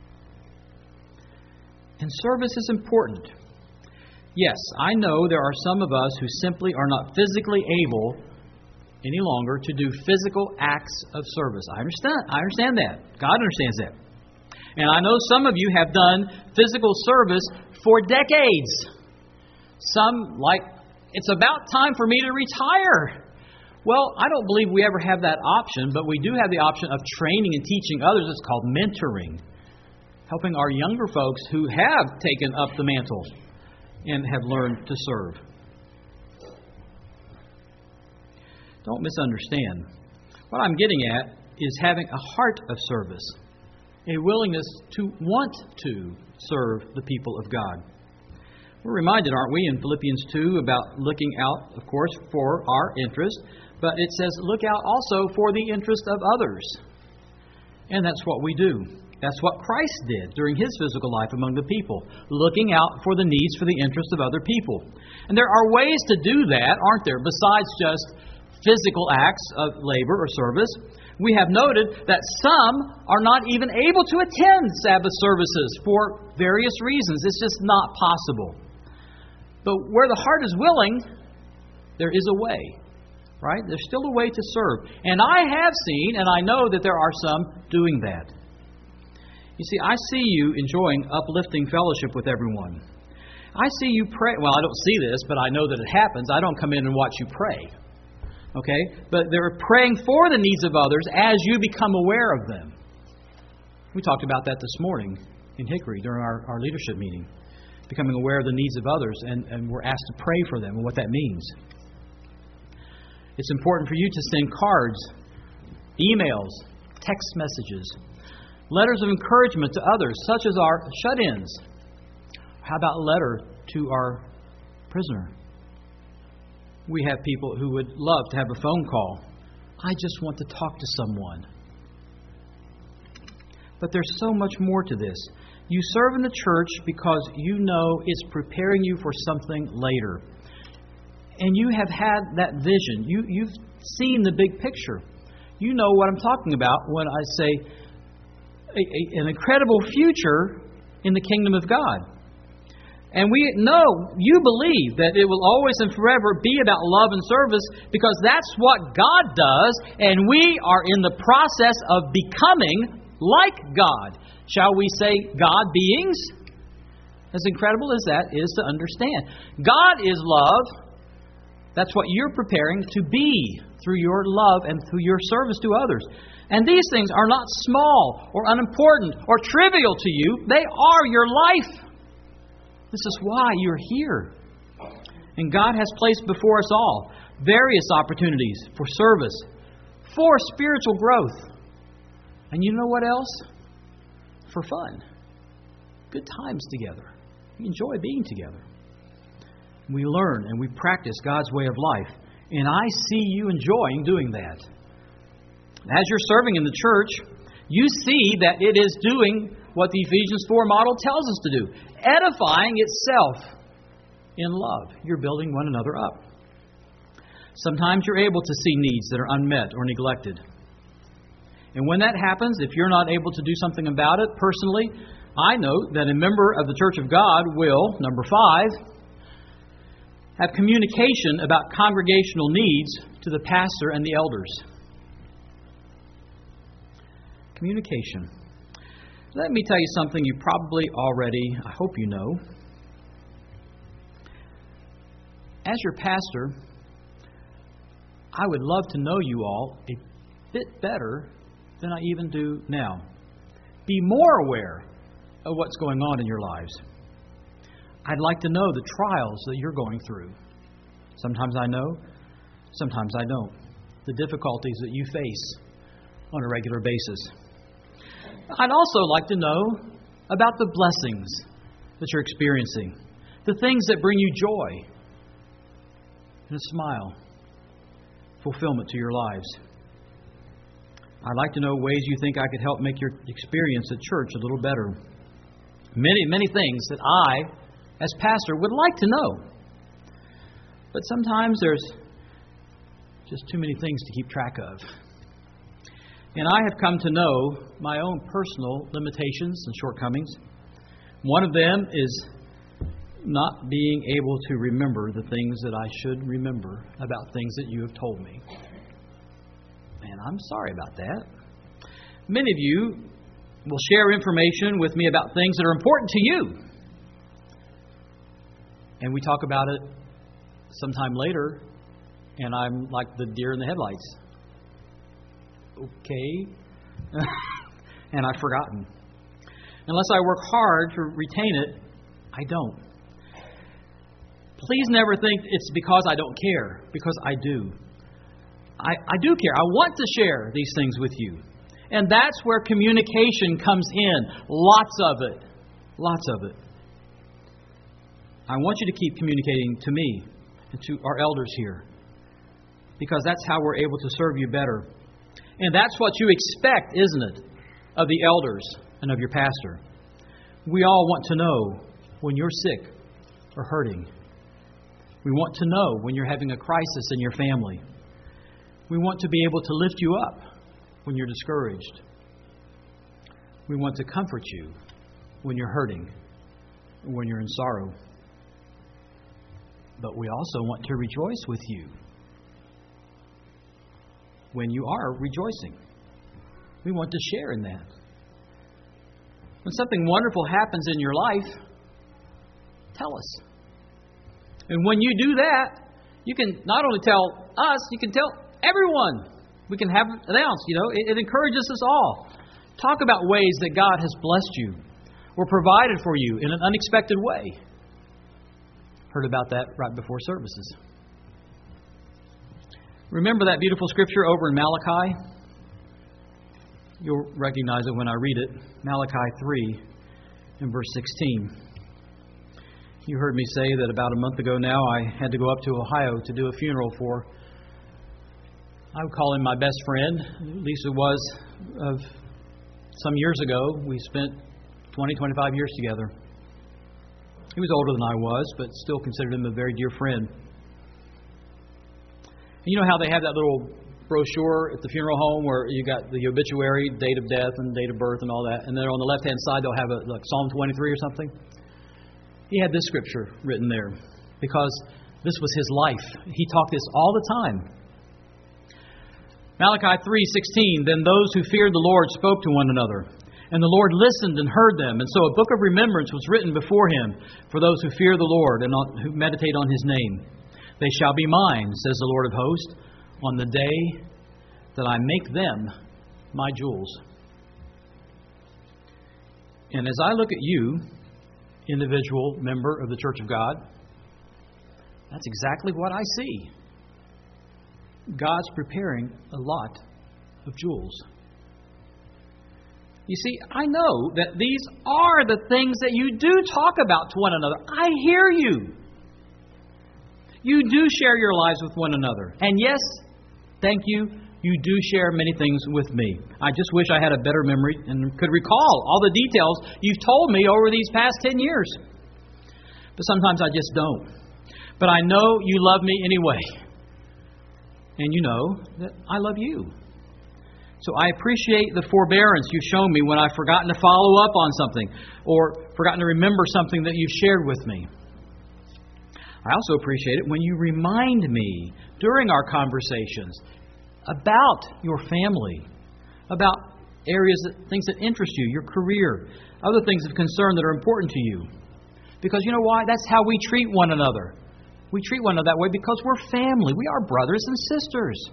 And service is important. Yes, I know there are some of us who simply are not physically able any longer to do physical acts of service. I understand. I understand that. God understands that. And I know some of you have done physical service for decades. Some, like, it's about time for me to retire. Well, I don't believe we ever have that option, but we do have the option of training and teaching others. It's called mentoring. Helping our younger folks who have taken up the mantle and have learned to serve. Don't misunderstand. What I'm getting at is having a heart of service, a willingness to want to serve the people of God. We're reminded, aren't we, in Philippians two about looking out, of course, for our interest, but it says look out also for the interest of others. And that's what we do. That's what Christ did during his physical life among the people, looking out for the needs, for the interests of other people. And there are ways to do that, aren't there, besides just physical acts of labor or service. We have noted that some are not even able to attend Sabbath services for various reasons. It's just not possible. But where the heart is willing, there is a way, right? There's still a way to serve. And I have seen, and I know that there are some doing that. You see, I see you enjoying uplifting fellowship with everyone. I see you pray. Well, I don't see this, but I know that it happens. I don't come in and watch you pray. Okay? But they're praying for the needs of others as you become aware of them. We talked about that this morning in Hickory during our, our leadership meeting. Becoming aware of the needs of others, and, and we're asked to pray for them and what that means. It's important for you to send cards, emails, text messages, letters of encouragement to others, such as our shut-ins. How about a letter to our prisoner? We have people who would love to have a phone call. I just want to talk to someone. But there's so much more to this. You serve in the church because you know it's preparing you for something later. And you have had that vision. You, you've seen the big picture. You know what I'm talking about when I say a, a, an incredible future in the kingdom of God. And we know, you believe that it will always and forever be about love and service because that's what God does, and we are in the process of becoming like God. Shall we say God beings? As incredible as that is to understand. God is love. That's what you're preparing to be through your love and through your service to others. And these things are not small or unimportant or trivial to you. They are your life. This is why you're here. And God has placed before us all various opportunities for service, for spiritual growth. And you know what else? For fun. Good times together. We enjoy being together. We learn and we practice God's way of life. And I see you enjoying doing that. As you're serving in the church, you see that it is doing what the Ephesians four model tells us to do. Edifying itself in love. You're building one another up. Sometimes you're able to see needs that are unmet or neglected. And when that happens, if you're not able to do something about it personally, I know that a member of the Church of God will, number five, have communication about congregational needs to the pastor and the elders. Communication. Let me tell you something you probably already, I hope you know. As your pastor, I would love to know you all a bit better than I even do now. Be more aware of what's going on in your lives. I'd like to know the trials that you're going through. Sometimes I know, sometimes I don't. The difficulties that you face on a regular basis. I'd also like to know about the blessings that you're experiencing, the things that bring you joy and a smile, fulfillment to your lives. I'd like to know ways you think I could help make your experience at church a little better. Many, many things that I, as pastor, would like to know. But sometimes there's just too many things to keep track of. And I have come to know my own personal limitations and shortcomings. One of them is not being able to remember the things that I should remember about things that you have told me. And I'm sorry about that. Many of you will share information with me about things that are important to you. And we talk about it sometime later, and I'm like the deer in the headlights. Okay. And I've forgotten. Unless I work hard to retain it, I don't. Please never think it's because I don't care, because I do. I, I do care. I want to share these things with you. And that's where communication comes in. Lots of it. Lots of it. I want you to keep communicating to me and to our elders here, because that's how we're able to serve you better. And that's what you expect, isn't it, of the elders and of your pastor. We all want to know when you're sick or hurting. We want to know when you're having a crisis in your family. We want to be able to lift you up when you're discouraged. We want to comfort you when you're hurting, when you're in sorrow. But we also want to rejoice with you when you are rejoicing. We want to share in that. When something wonderful happens in your life, tell us. And when you do that, you can not only tell us, you can tell everyone. We can have it announced, you know. It, it encourages us all. Talk about ways that God has blessed you or provided for you in an unexpected way. Heard about that right before services. Remember that beautiful scripture over in Malachi? You'll recognize it when I read it. Malachi three and verse sixteen. You heard me say that about a month ago now I had to go up to Ohio to do a funeral for, I would call him my best friend. At least it was of some years ago. We spent twenty, twenty-five years together. He was older than I was, but still considered him a very dear friend. And you know how they have that little brochure at the funeral home where you got the obituary, date of death and date of birth and all that, and then on the left-hand side they'll have a like Psalm twenty-three or something? He had this scripture written there because this was his life. He talked this all the time. Malachi three sixteen, then those who feared the Lord spoke to one another, and the Lord listened and heard them. And so a book of remembrance was written before him for those who fear the Lord and on, who meditate on his name. They shall be mine, says the Lord of hosts, on the day that I make them my jewels. And as I look at you, individual member of the Church of God, that's exactly what I see. God's preparing a lot of jewels. You see, I know that these are the things that you do talk about to one another. I hear you. You do share your lives with one another. And yes, thank you, you do share many things with me. I just wish I had a better memory and could recall all the details you've told me over these past ten years. But sometimes I just don't. But I know you love me anyway. And you know that I love you. So I appreciate the forbearance you've shown me when I've forgotten to follow up on something or forgotten to remember something that you've shared with me. I also appreciate it when you remind me during our conversations about your family, about areas, that, things that interest you, your career, other things of concern that are important to you. Because you know why? That's how we treat one another. We treat one another that way because we're family. We are brothers and sisters.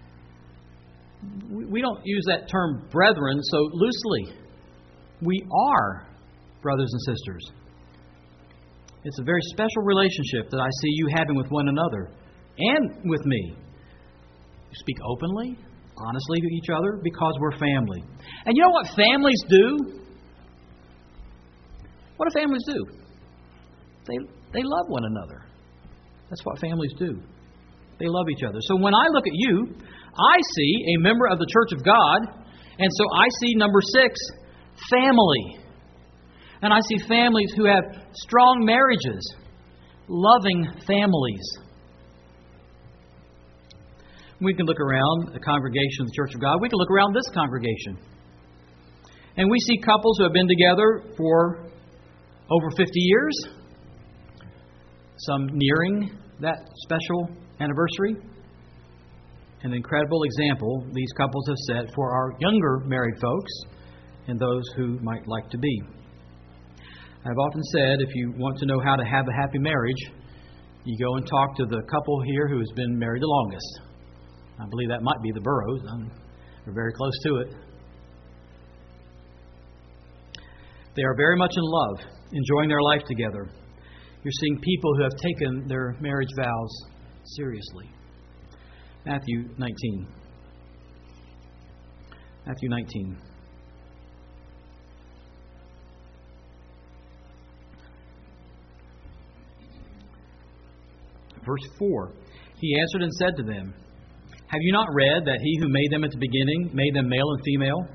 We don't use that term brethren so loosely. We are brothers and sisters. It's a very special relationship that I see you having with one another and with me. You speak openly, honestly to each other because we're family. And you know what families do? What do families do? They, they love one another. That's what families do. They love each other. So when I look at you, I see a member of the Church of God, and so I see number six, family. And I see families who have strong marriages, loving families. We can look around the congregation of the Church of God. We can look around this congregation. And we see couples who have been together for over fifty years, some nearing that special anniversary. An incredible example these couples have set for our younger married folks and those who might like to be. I've often said if you want to know how to have a happy marriage, you go and talk to the couple here who has been married the longest. I believe that might be the Burrows. Um, we're very close to it. They are very much in love, enjoying their life together. You're seeing people who have taken their marriage vows seriously. Matthew nineteen. Matthew nineteen. Verse four. He answered and said to them, have you not read that he who made them at the beginning made them male and female?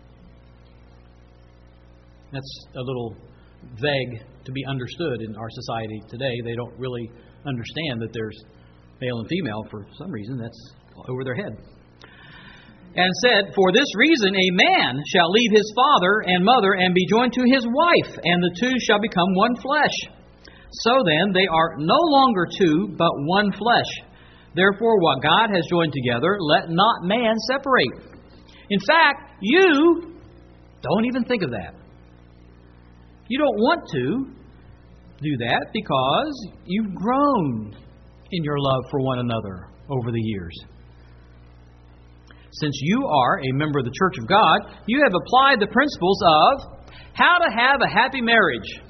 That's a little vague to be understood in our society today. They don't really understand that there's male and female for some reason. That's over their head. And said, for this reason a man shall leave his father and mother and be joined to his wife, and the two shall become one flesh. So then they are no longer two, but one flesh. Therefore what God has joined together, let not man separate. In fact, you don't even think of that. You don't want to do that because you've grown in your love for one another over the years. Since you are a member of the Church of God, you have applied the principles of how to have a happy marriage.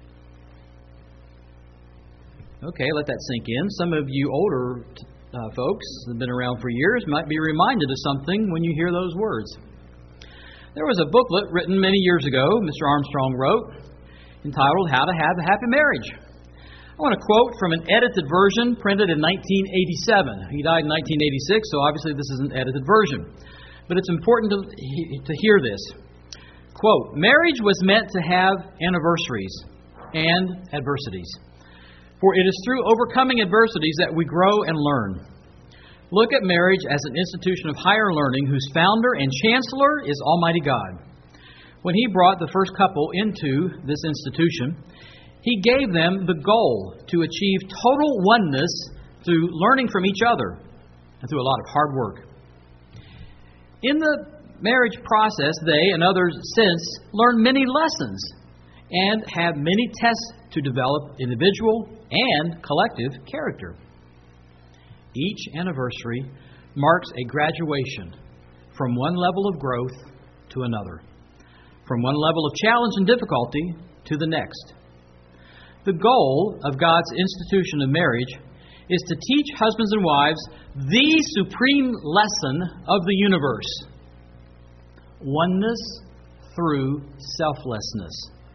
Okay, let that sink in. Some of you older uh, folks that have been around for years might be reminded of something when you hear those words. There was a booklet written many years ago, Mister Armstrong wrote, entitled How to Have a Happy Marriage. I want to quote from an edited version printed in nineteen eighty-seven. He died in nineteen eighty-six, so obviously this is an edited version. But it's important to, to hear this. Quote, "Marriage was meant to have anniversaries and adversities. For it is through overcoming adversities that we grow and learn. Look at marriage as an institution of higher learning whose founder and chancellor is Almighty God. When He brought the first couple into this institution, He gave them the goal to achieve total oneness through learning from each other and through a lot of hard work. In the marriage process, they and others since learn many lessons and have many tests to develop individual and collective character. Each anniversary marks a graduation from one level of growth to another, from one level of challenge and difficulty to the next. The goal of God's institution of marriage is to teach husbands and wives the supreme lesson of the universe: oneness through selflessness.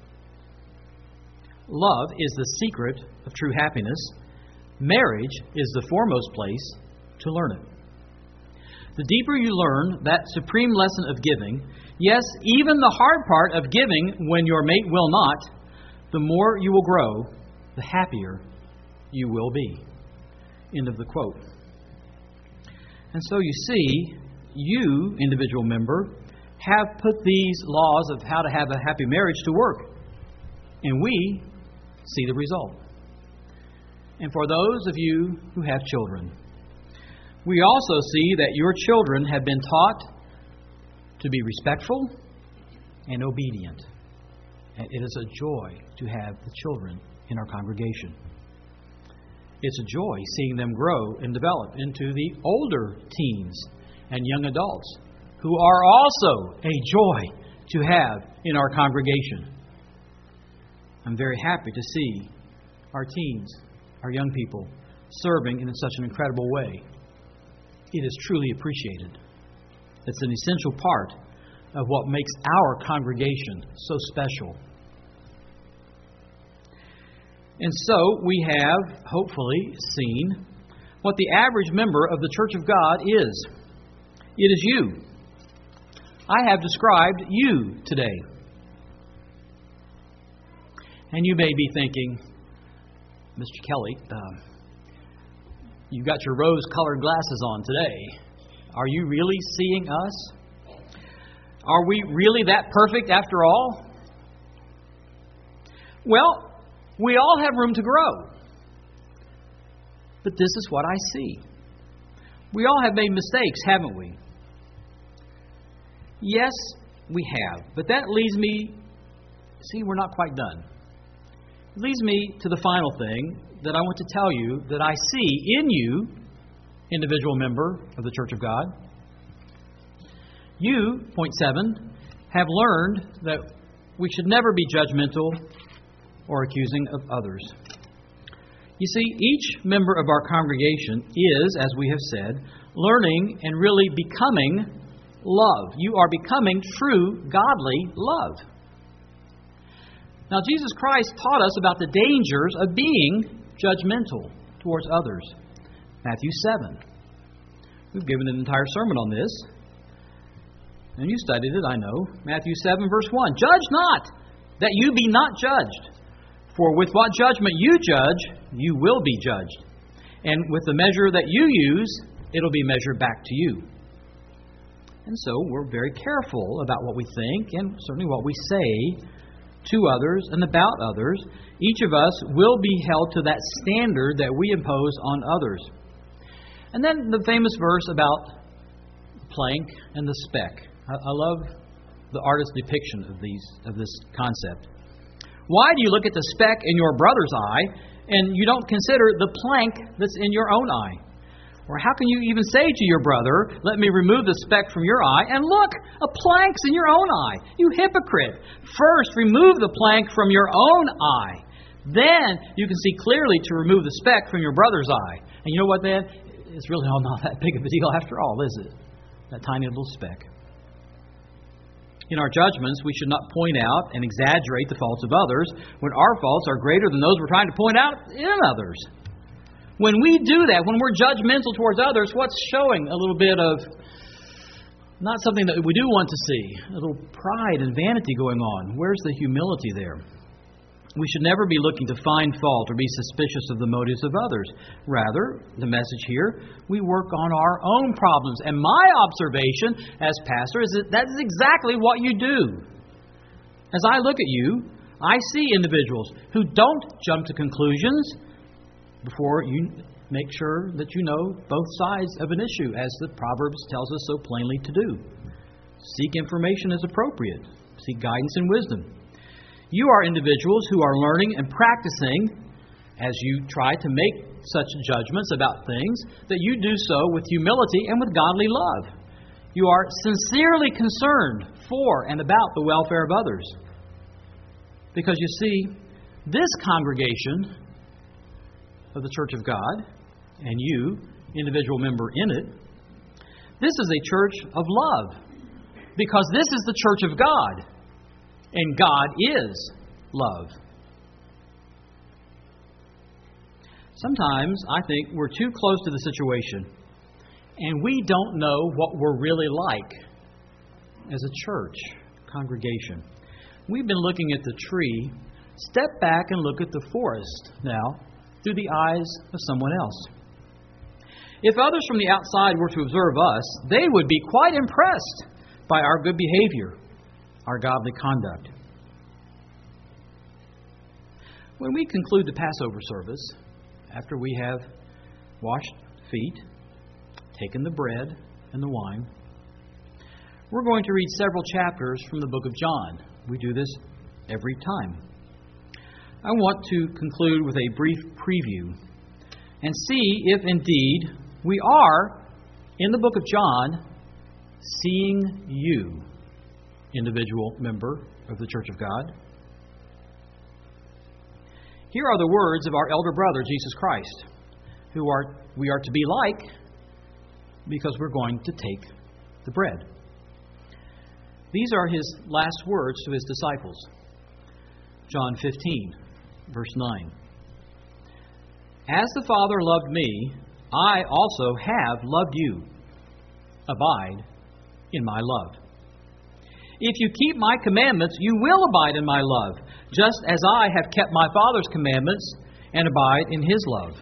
Love is the secret of true happiness. Marriage is the foremost place to learn it. The deeper you learn that supreme lesson of giving, yes, even the hard part of giving when your mate will not, the more you will grow, the happier you will be." End of the quote. And so you see, you, individual member, have put these laws of how to have a happy marriage to work. And we see the result. And for those of you who have children, we also see that your children have been taught to be respectful and obedient. And it is a joy to have the children in our congregation. It's a joy seeing them grow and develop into the older teens and young adults who are also a joy to have in our congregation. I'm very happy to see our teens, our young people, serving in such an incredible way. It is truly appreciated. It's an essential part of what makes our congregation so special. And so we have, hopefully, seen what the average member of the Church of God is. It is you. I have described you today. And you may be thinking, Mister Kelly, uh, you've got your rose-colored glasses on today. Are you really seeing us? Are we really that perfect after all? Well, we all have room to grow. But this is what I see. We all have made mistakes, haven't we? Yes, we have. But that leads me, see, we're not quite done. It leads me to the final thing that I want to tell you that I see in you, individual member of the Church of God. You, point seven, have learned that we should never be judgmental or accusing of others. You see, each member of our congregation is, as we have said, learning and really becoming love. You are becoming true, godly love. Now, Jesus Christ taught us about the dangers of being judgmental towards others. Matthew seven. We've given an entire sermon on this. And you studied it, I know. Matthew seven, verse one. Judge not, that you be not judged. For with what judgment you judge, you will be judged. And with the measure that you use, it'll be measured back to you. And so we're very careful about what we think and certainly what we say to others and about others. Each of us will be held to that standard that we impose on others. And then the famous verse about the plank and the speck. I, I love the artist's depiction of these of this concept. Why do you look at the speck in your brother's eye and you don't consider the plank that's in your own eye? Or how can you even say to your brother, let me remove the speck from your eye, and look, a plank's in your own eye. You hypocrite. First, remove the plank from your own eye. Then you can see clearly to remove the speck from your brother's eye. And you know what then? It's really all not that big of a deal after all, is it? That tiny little speck. In our judgments, we should not point out and exaggerate the faults of others when our faults are greater than those we're trying to point out in others. When we do that, when we're judgmental towards others, what's showing? A little bit of not something that we do want to see. A little pride and vanity going on. Where's the humility there? We should never be looking to find fault or be suspicious of the motives of others. Rather, the message here, we work on our own problems. And my observation as pastor is that that is exactly what you do. As I look at you, I see individuals who don't jump to conclusions before you make sure that you know both sides of an issue, as the Proverbs tells us so plainly to do. Seek information as appropriate. Seek guidance and wisdom. You are individuals who are learning and practicing as you try to make such judgments about things, that you do so with humility and with godly love. You are sincerely concerned for and about the welfare of others. Because you see, this congregation of the Church of God, and you, individual member in it, this is a church of love. Because this is the church of God. And God is love. Sometimes I think we're too close to the situation and we don't know what we're really like as a church congregation. We've been looking at the tree. Step back and look at the forest now through the eyes of someone else. If others from the outside were to observe us, they would be quite impressed by our good behavior, our godly conduct. When we conclude the Passover service, after we have washed feet, taken the bread and the wine, we're going to read several chapters from the book of John. We do this every time. I want to conclude with a brief preview and see if indeed we are, in the book of John, seeing you, individual member of the Church of God. Here are the words of our elder brother, Jesus Christ, who are we are to be like because we're going to take the bread. These are his last words to his disciples. John fifteen, verse nine. As the Father loved me, I also have loved you. Abide in my love. If you keep my commandments, you will abide in my love, just as I have kept my Father's commandments and abide in His love.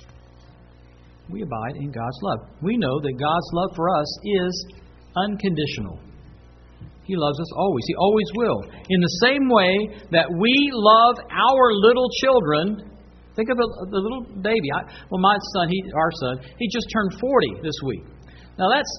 We abide in God's love. We know that God's love for us is unconditional. He loves us always. He always will. In the same way that we love our little children. Think of a, the little baby. I, well, my son, he, our son, he just turned forty this week. Now that's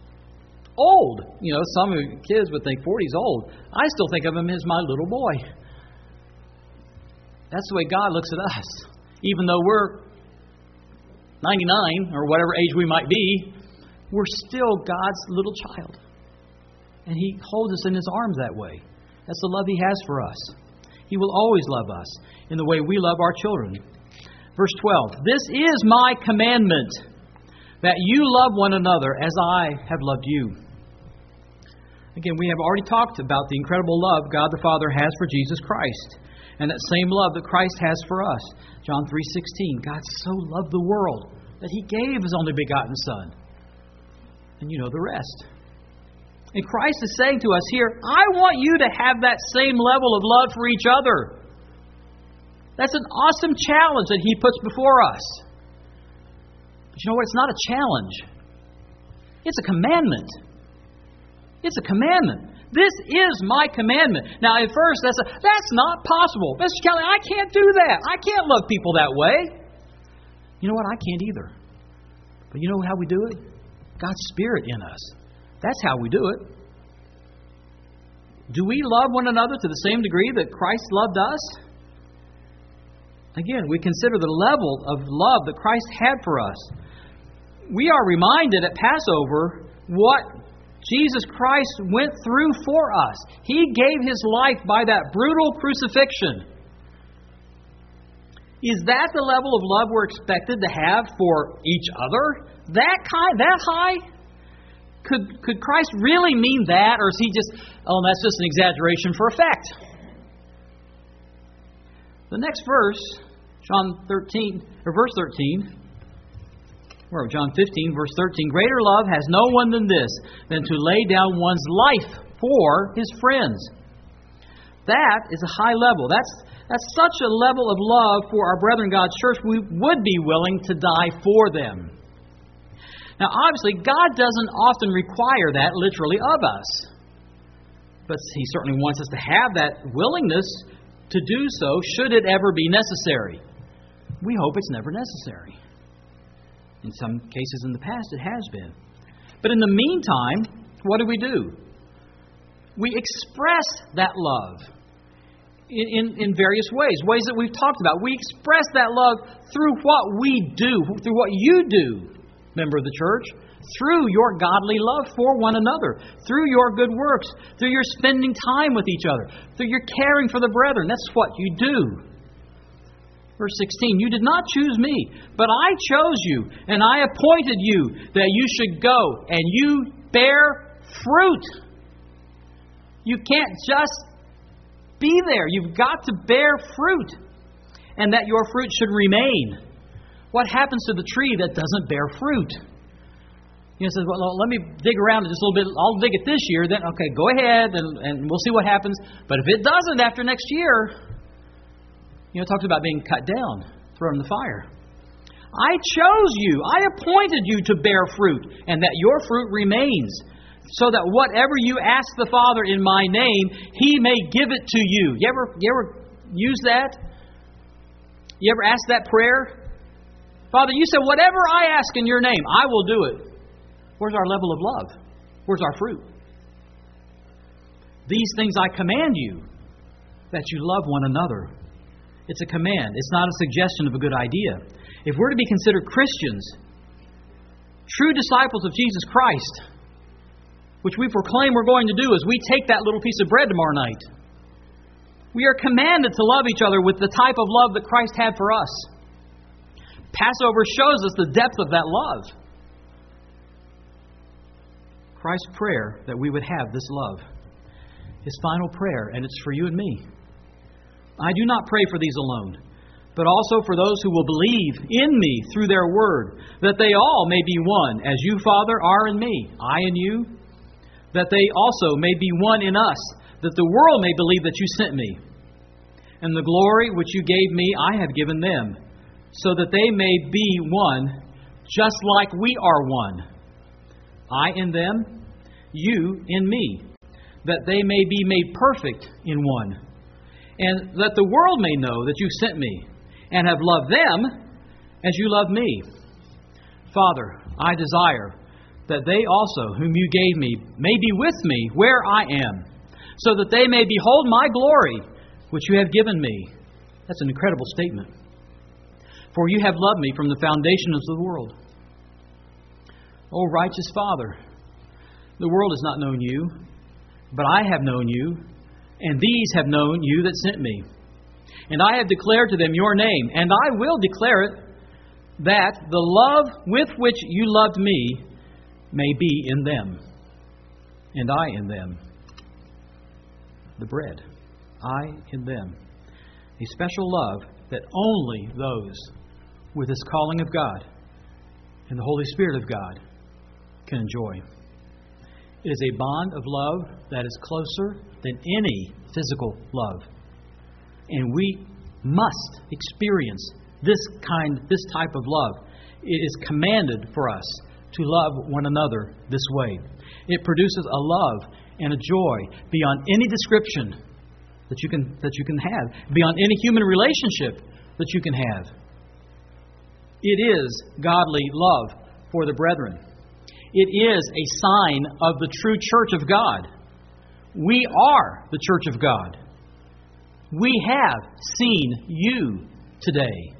old. You know, some kids would think forty is old. I still think of him as my little boy. That's the way God looks at us. Even though we're ninety-nine or whatever age we might be, we're still God's little child. And He holds us in His arms that way. That's the love He has for us. He will always love us in the way we love our children. Verse twelve, this is my commandment, that you love one another as I have loved you. Again, we have already talked about the incredible love God the Father has for Jesus Christ. And that same love that Christ has for us. John three sixteen, God so loved the world that He gave His only begotten Son. And you know the rest. And Christ is saying to us here, I want you to have that same level of love for each other. That's an awesome challenge that He puts before us. But you know what? It's not a challenge. It's a commandment. It's a commandment. This is my commandment. Now, at first, that's a, that's not possible. Mister Kelly, I can't do that. I can't love people that way. You know what? I can't either. But you know how we do it? God's Spirit in us. That's how we do it. Do we love one another to the same degree that Christ loved us? Again, we consider the level of love that Christ had for us. We are reminded at Passover what Jesus Christ went through for us. He gave His life by that brutal crucifixion. Is that the level of love we're expected to have for each other? That kind, that high? could, could Christ really mean that, or is he just, oh, that's just an exaggeration for effect? The next verse, John thirteen, or verse thirteen, or John fifteen, verse thirteen, greater love has no one than this, than to lay down one's life for his friends. That is a high level. That's, that's such a level of love for our brethren in God's church, we would be willing to die for them. Now, obviously, God doesn't often require that literally of us. But He certainly wants us to have that willingness to do so, should it ever be necessary. We hope it's never necessary. In some cases in the past, it has been. But in the meantime, what do we do? We express that love in, in, in various ways, ways that we've talked about. We express that love through what we do, through what you do, member of the church, through your godly love for one another, through your good works, through your spending time with each other, through your caring for the brethren. That's what you do. Verse sixteen, you did not choose me, but I chose you, and I appointed you that you should go, and you bear fruit. You can't just be there. You've got to bear fruit, and that your fruit should remain. What happens to the tree that doesn't bear fruit? You know, says, well, let me dig around it just a little bit. I'll dig it this year. Then, okay, go ahead, and, and we'll see what happens. But if it doesn't after next year, you know, it talks about being cut down, thrown in the fire. I chose you. I appointed you to bear fruit, and that your fruit remains, so that whatever you ask the Father in my name, He may give it to you. You ever, you ever use that? You ever ask that prayer? Father, you said, whatever I ask in your name, I will do it. Where's our level of love? Where's our fruit? These things I command you, that you love one another. It's a command. It's not a suggestion of a good idea. If we're to be considered Christians, true disciples of Jesus Christ, which we proclaim we're going to do as we take that little piece of bread tomorrow night, we are commanded to love each other with the type of love that Christ had for us. Passover shows us the depth of that love. Christ's prayer that we would have this love. His final prayer, and it's for you and me. I do not pray for these alone, but also for those who will believe in me through their word, that they all may be one, as you, Father, are in me, I in you, that they also may be one in us, that the world may believe that you sent me. And the glory which you gave me, I have given them, so that they may be one, just like we are one. I in them, you in me, that they may be made perfect in one, and that the world may know that you sent me, and have loved them as you love me. Father, I desire that they also, whom you gave me, may be with me where I am, so that they may behold my glory, which you have given me. That's an incredible statement. For you have loved me from the foundations of the world. O righteous Father, the world has not known you, but I have known you, and these have known you that sent me. And I have declared to them your name, and I will declare it, that the love with which you loved me may be in them, and I in them. The bread, I in them. A special love that only those with this calling of God and the Holy Spirit of God can enjoy. It is a bond of love that is closer than any physical love. And we must experience this kind, this type of love. It is commanded for us to love one another this way. It produces a love and a joy beyond any description that you can that you can have, beyond any human relationship that you can have. It is godly love for the brethren. It is a sign of the true church of God. We are the church of God. We have seen you today.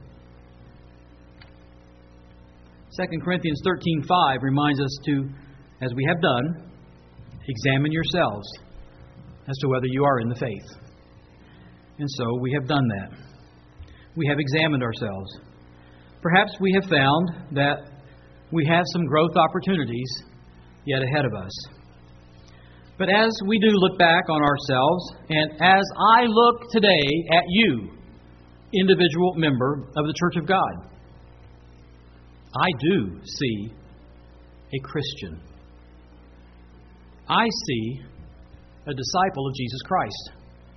Second Corinthians thirteen five reminds us to, as we have done, examine yourselves as to whether you are in the faith. And so we have done that. We have examined ourselves. Perhaps we have found that we have some growth opportunities yet ahead of us. But as we do look back on ourselves, and as I look today at you, individual member of the Church of God, I do see a Christian. I see a disciple of Jesus Christ.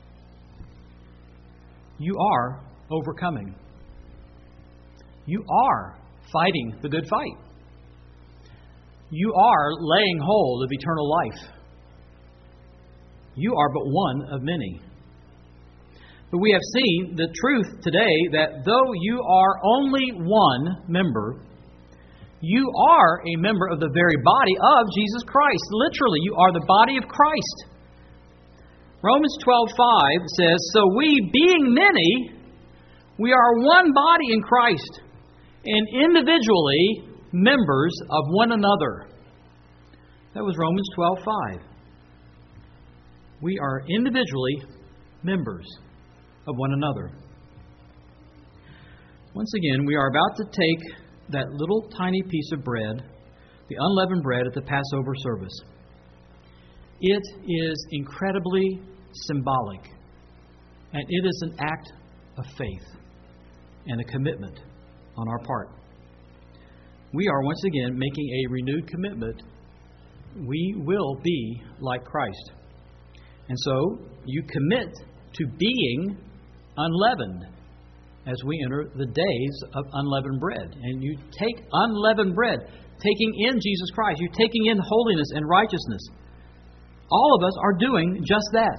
You are overcoming. You are fighting the good fight. You are laying hold of eternal life. You are but one of many. But we have seen the truth today that though you are only one member, you are a member of the very body of Jesus Christ. Literally, you are the body of Christ. Romans twelve five says, "So we, being many, we are one body in Christ, and individually members of one another." That was Romans twelve five. We are individually members of one another. Once again, we are about to take that little tiny piece of bread, the unleavened bread at the Passover service. It is incredibly symbolic, and it is an act of faith and a commitment on our part. We are once again making a renewed commitment. We will be like Christ. And so you commit to being unleavened as we enter the days of unleavened bread. And you take unleavened bread, taking in Jesus Christ. You're taking in holiness and righteousness. All of us are doing just that.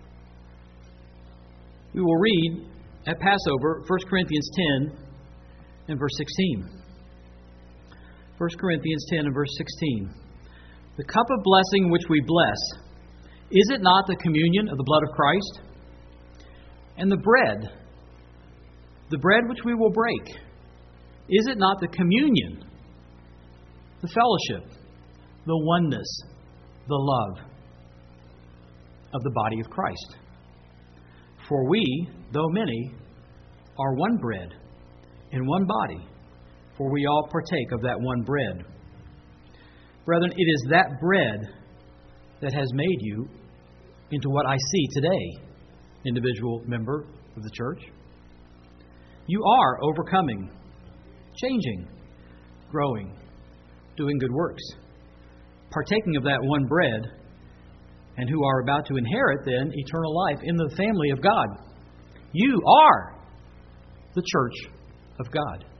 We will read at Passover First Corinthians ten and verse sixteen. First Corinthians ten and verse sixteen. "The cup of blessing which we bless, is it not the communion of the blood of Christ? And the bread, the bread which we will break, is it not the communion, the fellowship, the oneness, the love of the body of Christ? For we, though many, are one bread and one body, for we all partake of that one bread." Brethren, it is that bread that has made you into what I see today, individual member of the church. You are overcoming, changing, growing, doing good works, partaking of that one bread, and who are about to inherit then eternal life in the family of God. You are the church of God.